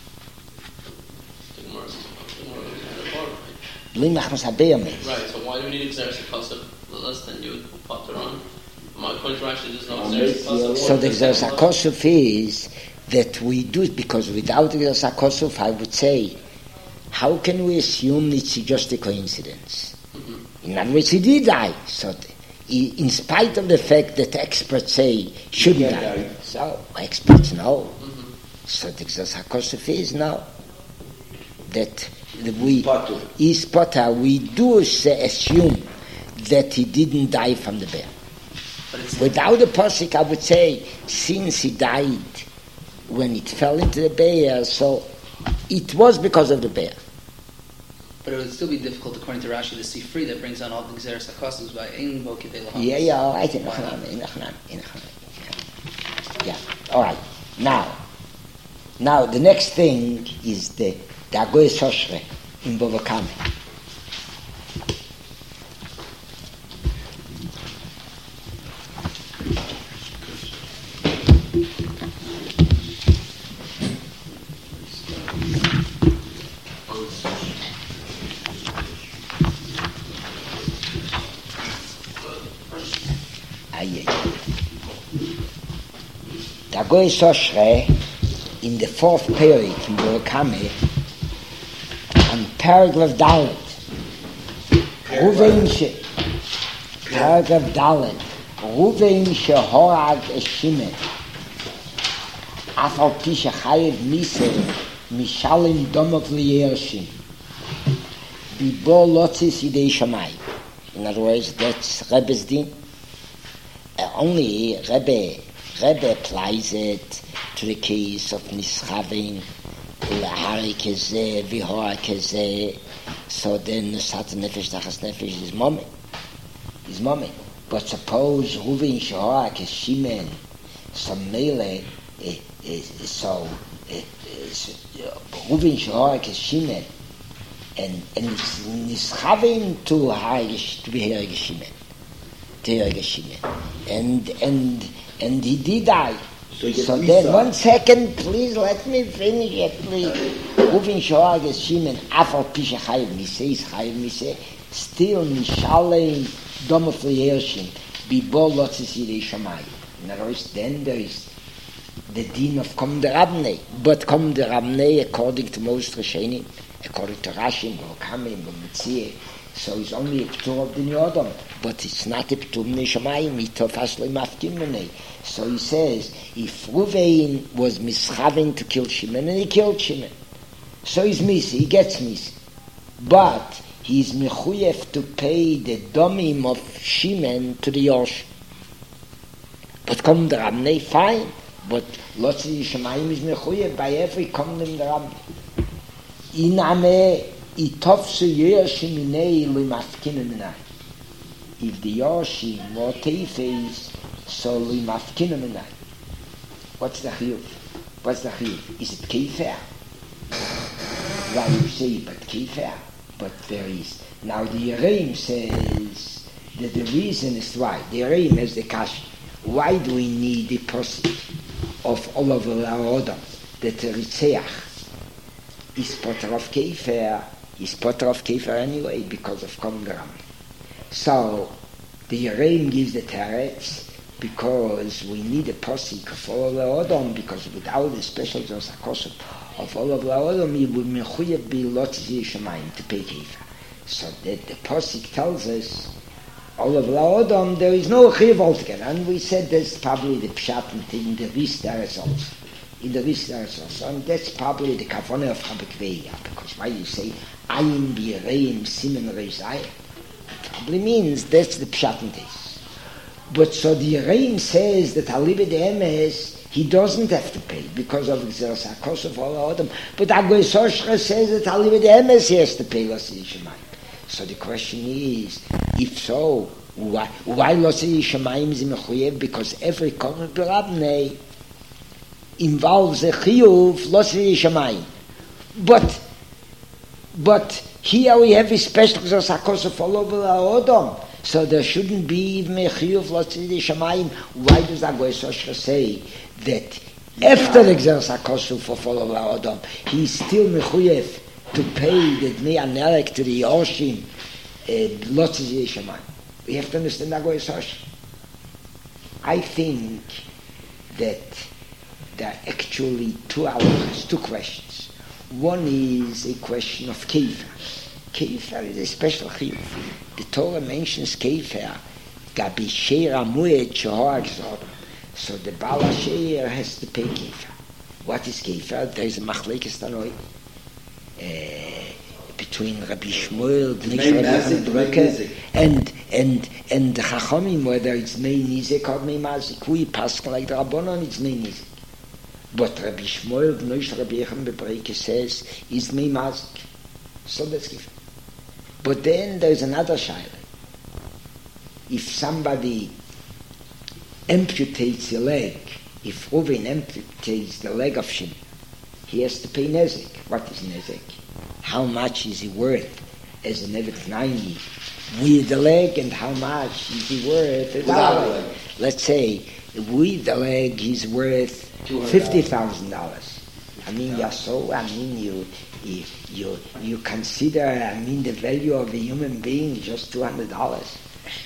The Gemara's the Gemara's kind of bar, right? Blim Machmas HaBe'er means. Right, so why do we need Exeres HaKosov less than you would put on? According to Rashi, there's no Oh, Exeres HaKosov. So the Exeres HaKosov is that we do it because without Exeres HaKosov, I would say, how can we assume it's just a coincidence? Mm-hmm. In other words, he did die. So, the, he, in spite of the fact that experts say he shouldn't Yeah, die, yeah. so experts know. Mm-hmm. So the Exeres HaKosov is no. That we Potter. is Potter. We do say, assume that he didn't die from the bear. But it's Without the posik, I would say, since he died when it fell into the bear, so it was because of the bear. But it would still be difficult, according to Rashi, the Sifri that brings on all the Exeres HaKosov by Ein Bo Kidei Lahamis. Yeah, yeah, all right. In Why not? Achanam, in Achanam, in Achanam. Yeah, all right. Now, now the next thing is the the Agoy Soshre in Bava Kama. Aye, aye. The Agoy Soshre in the fourth period in Bava Kama on paragraph Dalet. Ruvain she paragraph Dalet. Ruvain she horag eshimen. Afal pi shechayev mise mishalim domov liyershim. Bibo lotzis yidei shamayim. In other words, that's Rebbe's din. Uh, only Rebbe, Rebbe applies it to the case of Nischavin, Lahari Keze, Vihora Keze. So then Sat Nefesh Tachas Nefesh is moment. Is moment. But suppose Ruvin Shehora Keshimen, so Mele, so Ruvin Shehora Keshimen, and and it's Nischavin to Harish to be here Geshimen. And and and he did die. So, So then, one second, please, let me finish it, please. Ruvin Shoah Geshimen, Afal Pisha Chayiv Mise, is Chayiv Mise, still Mishalei Domof Liyershim, Bibo Lotzis Yidei Shamayim. In other words, then there is the din of Kom de Rabnei. But Kom de Rabnei, according to most Rishonim, according to Rashi, Gokamim, Gometzieh, so it's only a p'tur of the Yodom, but it's not a p'tur of Neshamayim, itof asli mafkim menei. So he says, if Ruvain was mischaven to kill Shimon, and he killed Shimon, so he's missing, he gets missing. But he's mechuyef to pay the domim of Shimon to the Yosh. But come the Ramnei, fine, but Lotzi Shamayim is mechuyef by every come the Ramnei. Iname, itofsu Yoshim minei limafkinu minai. If the Yoshim were teifes, so limafkinu minai. What's the chiyuv? What's the chiyuv? Is it keifer? Why you say but keifer? But there is. Now the Yereim says that the reason is why. The Yereim has the kash. Why do we need the posik of all of our order that the Ritzeach is potter of keifer? Is potter of keifer anyway because of Komgram. So the Yereim gives the teretz because we need a posik of all of our order, because without the special Zosakosov of all of our order, we would mechuyev be lotzis yishamayim to pay keifer. So that the posik tells us all of Laodom, there is no Chiv altogether. And we said that's probably the Pshat in the Vista results. In the Vista results. And that's probably the Kavanah of Habekveya. Because why you say, Ayin B'Yereim Simen Reizayim? Probably means that's the Pshat in this. But so the Yereim says that Halibid Emes, he doesn't have to pay because of Gzeras HaKos of Laodom. But Agoy Soshra says that Halibid Emes he has to pay Lasi Yishamayim. So the question is, if so, why, why Losei Yishamayim is mechuyev? Because every Korban B'Rabnei involves a chiyuv Losei Yishamayim. But, but here we have a special Gzeras HaKos of Laodom. So there shouldn't be even a chiyuv Losei Yishamayim. Why does Agoy Soshra say that after the Gzeras HaKos for follow Laodom, he's still mechuyev to pay the Dnei Anerek to the Yoshim, Lotzi Yishamayim? We have to understand Agoy Sosh. I think that there are actually two halachas, two questions. One is a question of Kefer. Kefer is a special chiyuv. The Torah mentions Kefer, Gabi Sheir Amued Shohar Gzor. So the Baal HaSheir has to pay Kefer. What is Kefer? There is a machlekes tanoi. Uh, between Rabbi Shmuel, and and and the Chachamim, whether it's Mei Nizek or Mei Mazik, we pass like the Rabbanon, it's Mei Nizek. But Rabbi Shmuel, B'noish Rabbi Yechon Bebreke says, is Mei Mazik. So that's given. But then there's another shaila. If somebody amputates a leg, if Reuven amputates the leg of Shimon, he has to pay nezek. What is nezek? How much is he worth as an Evet Naini with the leg, and how much is he worth without the leg? Let's say with the leg he's worth fifty thousand dollars. I mean, yeah, so I mean you, you you you consider I mean the value of a human being just two hundred dollars.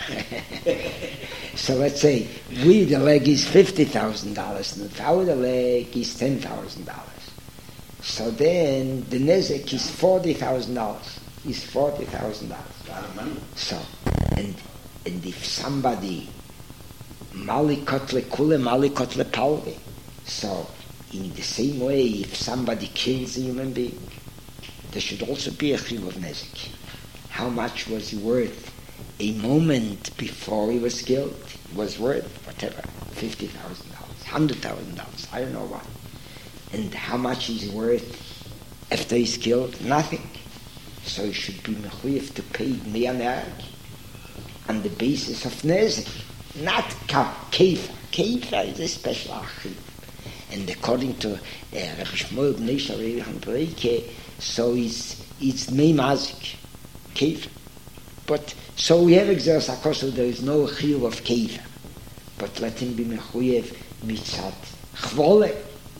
So let's say with the leg is fifty thousand dollars, and without the leg is ten thousand dollars. So then the nezek is forty thousand dollars. Is forty thousand dollars. A lot of money. So, and and if somebody malikot lekule malikot lepalve, so in the same way, if somebody kills a human being, there should also be a chiyuv of nezek. How much was he worth a moment before he was killed? He was worth whatever, fifty thousand dollars, hundred thousand dollars. I don't know what. And how much is he worth after he's killed? Nothing. So he should be mechuyev to pay Me'anerek on the basis of nezek, not kefer. Kefer is a special achiv. And according to uh, Rabbi Shmuel Bnei Sharei Hanbreke, so it's it's meimazik, kefer. But so we have Gzeras HaKos, there is no chiyuv of kefer. But let him be mechuyev mitzat chvole.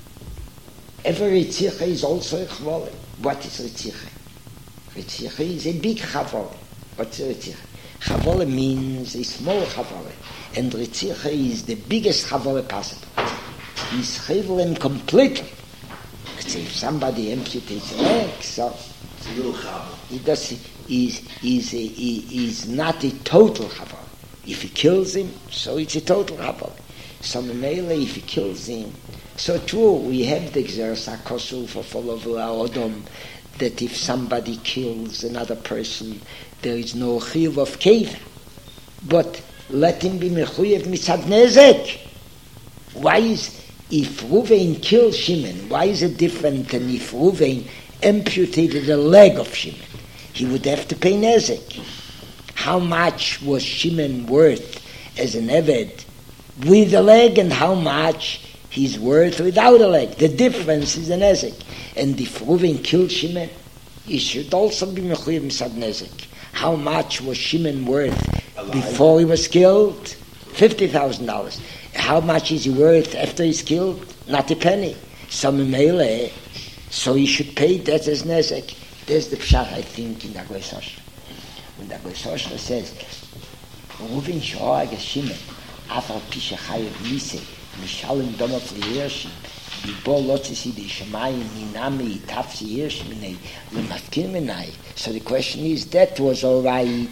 Every Ritzicha is also a Chvole. What is Ritzicha? Ritzicha is a big Chavole. What's Ritzicha? Chavole means a small Chavole. And Ritzicha is the biggest Chavole possible. He's Chavelin completely. Let's say if somebody amputates a leg, so it's a little Chavole. He does, is, is, is not a total Chavole. If he kills him, so it's a total Chavole. So Memele, if he kills him, so true, we have the Gzeras HaKos for follow Laodom, that if somebody kills another person, there is no chiyuv of kefer. But let him be mechuyev mitzad nezek. Why is, if Reuven killed Shimon, why is it different than if Reuven amputated the leg of Shimon? He would have to pay nezek. How much was Shimon worth as an eved with the leg, and how much he's worth without a leg? The difference is a nezek. And if Reuven killed Shimon, he should also be mechuyev mitzad nezek. How much was Shimon worth alive before he was killed? Fifty thousand dollars. How much is he worth after he's killed? Not a penny. So Mimele, so he should pay that as nezek. There's the pshat, I think, in the Agoy Soshra. When the Agoy Soshra says, Reuven shohag es Shimon, afar pisha chayev mise, mishalem domot liyershim, bibo lotzisi di shamayim, ninami itafsi yersh minei, lemafkin minai. So the question is, that was all right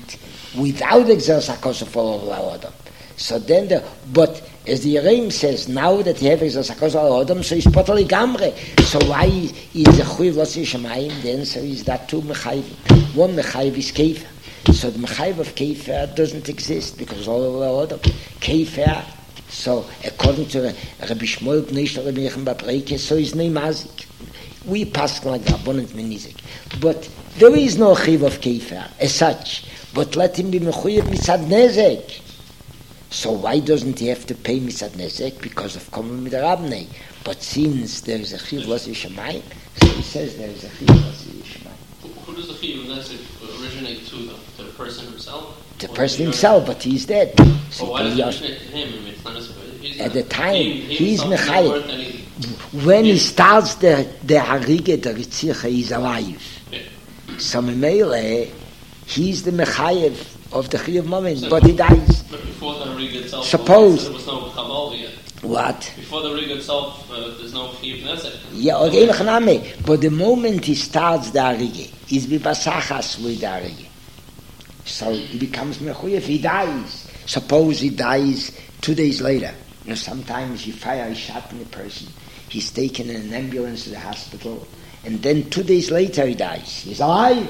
without exerts HaKos of all Adam. So then the, but as the Yereim says, now that he has exerts HaKos of Adam, so he's totally gamre. So why is the Chuyev Lotzi Shemayim? The answer is that two Mechayiv. One Mechayiv is Kefer. So the Mechayiv of Kefer doesn't exist because all of Adam. Kefer, so according to Rabbi Shmuel Bnei Shlomo Rabbi Yechon Babreke, so he's no mazik. We pass like that, abundant menizik. But there is no chiv of kefer as such. But let him be mechuyev mitzad nezek. So why doesn't he have to pay mitzad nezek? Because of common midarabnei. But since there is a chiv losi shemayim, so he says there is a chiv losi shemayim. Who does the chiv nezek originate to? The, to the person himself? The person himself, but he's dead. So well, why does it originate to him? I mean, it's not as, he's at not, the time, he, he he's mechayiv. When he starts the the harige, the ritzicha, he's alive. Yeah. So Memele, he's the mechayiv of the chiyuv moment, so but he dies. But before the harige itself, suppose there was no kabbalah yet. What? Before the harige itself, uh, there's no chiyuv nezek. Yeah, okay, so, but the moment he starts the harige, he's bibasachas with the harige. So he becomes mechayiv. He dies. Suppose he dies two days later. You know, sometimes you fire a shot in a person. He's taken in an ambulance to the hospital, and then two days later he dies. He's alive.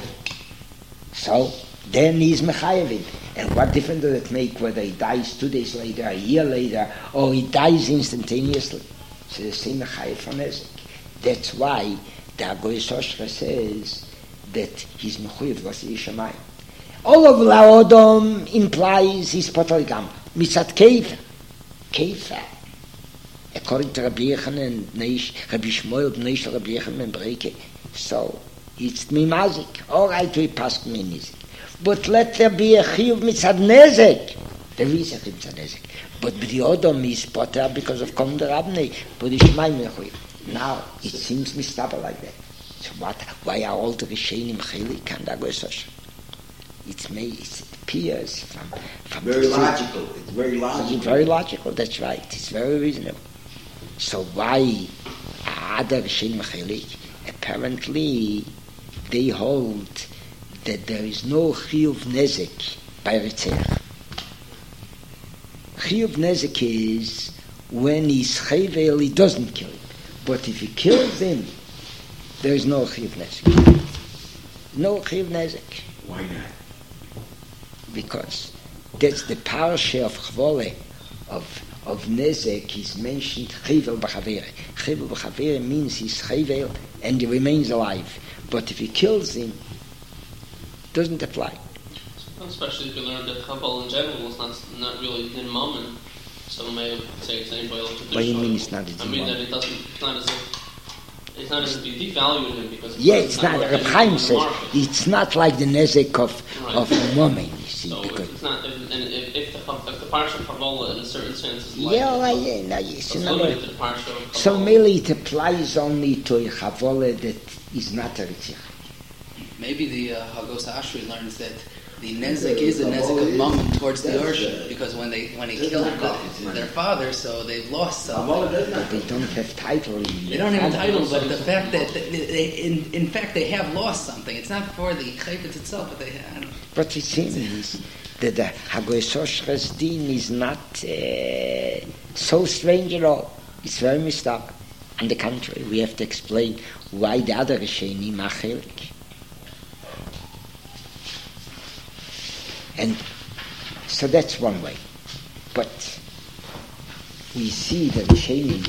So then he's mechayevin. And what difference does it make whether he dies two days later, a year later, or he dies instantaneously? So the same mechayev from Ezek. That's why the Agoy Soshra says that he's mechayev Lasi Yishamayim. All of Laodom implies he's Potal Gam. Mitzat Kefer. Kefer. According to Rabbi Yechon and Neish, Rabbi Shmuel, Neish, Rabbi Yechon and Breke. So, it's mimazik. All right, we pass me nizik. But let there be a chiyuv mitzad nezek. There is a chiyuv mitzad nezek. But the Odom is potter because of Kom Derabnei. But it's my mechuyv. Now, it seems mistable like that. So what, why are all the Rishenim chelik and Agososh? It's made, it appears from, from very logical. It's very logical. It's very logical, that's right. It's very reasonable. So why other Rishenim chelik? Apparently, they hold that there is no chiyuv nezek by Ritzach. Chiyuv nezek is when he's chayvel, he doesn't kill him. But if he kills him, there is no chiyuv nezek. No chiyuv nezek. Why not? Because that's the parsha of chvole, of of nezek is mentioned chayvel b'chavere. Chayvel b'chavere means he's chayvel and he remains alive. But if he kills him, doesn't apply. Especially if you learn that Kabbalah in general is not not really in moment. Some may say it's anybody else. What do you mean it's not in I mean moment? that it doesn't. It's not as if it's not as if you devalue him because Yeah, it's not. not Reb Chaim says it's not like the nezek of right. of a woman. You see, so because it's not. If, and if, if the if the parsha of Kabbalah in a certain sense is like yeah, it, well, yeah, no, yes, it's you know, limited to the parsha of Kabbalah. so merely it applies only to a chavole that is not a ritzich. Maybe the uh, Hagos Ashri learns that the nezek is a nezek of mammon towards the Yorsha, because when they when they killed the, their father, so they've lost something. But they don't have title. In They don't have a title, but the fact that they, they, in, in fact they have lost something. It's not for the chayfetz itself, but they have. But it seems that the Hagoysoshres din is not uh, so strange at all. It's very mistaken. On the contrary, we have to explain why the other Rishenim are chelik. And so that's one way. But we see the Rishenim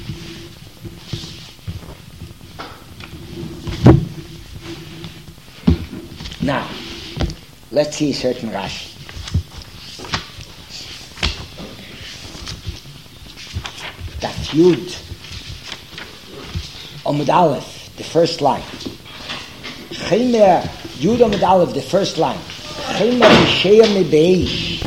now. Let's see a certain Rashi. That Yud Amud Aleph, the first line. Chaymer Yud Amud Aleph, the first line. Chaymer b'sheya mi beish,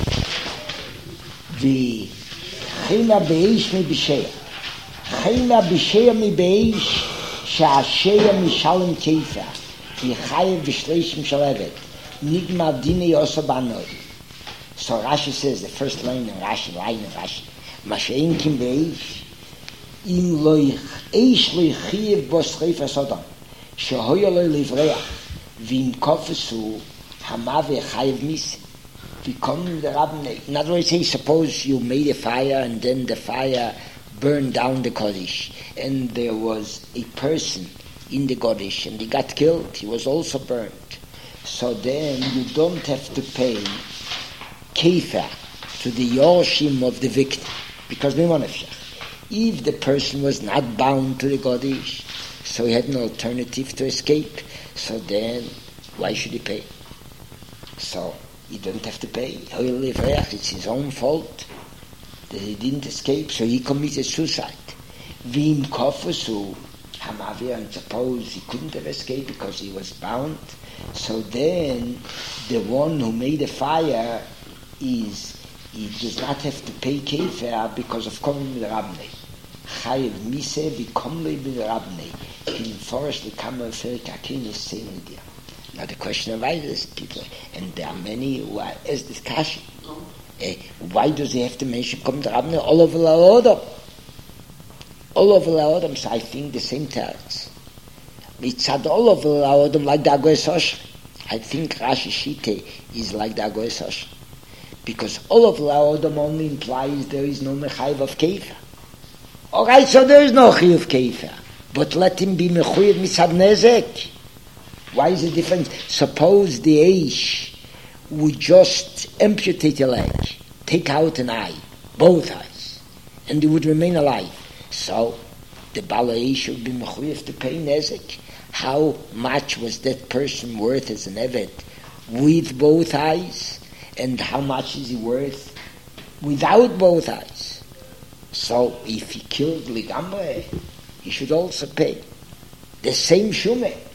the Chaymer beish mi b'sheya. Chaymer b'sheya mi beish, she'asheya mi shalom kefer, v'chayev v'shleishim shaleved, nigma dini yosa banoi. So Rashi says, the first line in Rashi, line in Rashi, Mashein kim beish, im loich eish loich chiev bos chayfa sodom, shehoya loy livreach, v'im kofesu, Hamav chayiv misi. become the Rabbanei. In other words, say, suppose you made a fire and then the fire burned down the Kodesh, and there was a person in the Kodesh and he got killed, he was also burned. So then you don't have to pay kefer to the Yorshim of the victim, because if the person was not bound to the Kodesh, so he had no alternative to escape, so then why should he pay? So he don't have to pay. It's his own fault that he didn't escape, so he committed suicide. Vim kofusu hamavir, and suppose he couldn't have escaped because he was bound, so then the one who made the fire is, he does not have to pay kefer because of coming with Rabbanei. Chayev mise v'komlei b'Rabbanei. In forest the kamar ferikakin is saying there. Now the question arises, people, and there are many who are as this kasha. Uh, why does he have to mention come to Rabbanei all over the Odom? All over the Odom, so I think the same teretz. It's not all over the Odom like the Agoy Sosh. I think Rashi Shite is like the Agoy Sosh. Because all of the Odom only implies there is no mechayiv of kefer. Alright, so there is no mechayiv of kefer. But let him be mechayiv mitzad nezek. Why is the difference? Suppose the Eish would just amputate a leg, take out an eye, both eyes, and he would remain alive. So the Baal Eish would be mechayiv to pay nezek. How much was that person worth as an eved with both eyes? And how much is he worth without both eyes? So if he killed Ligamre, he should also pay the same shumeh.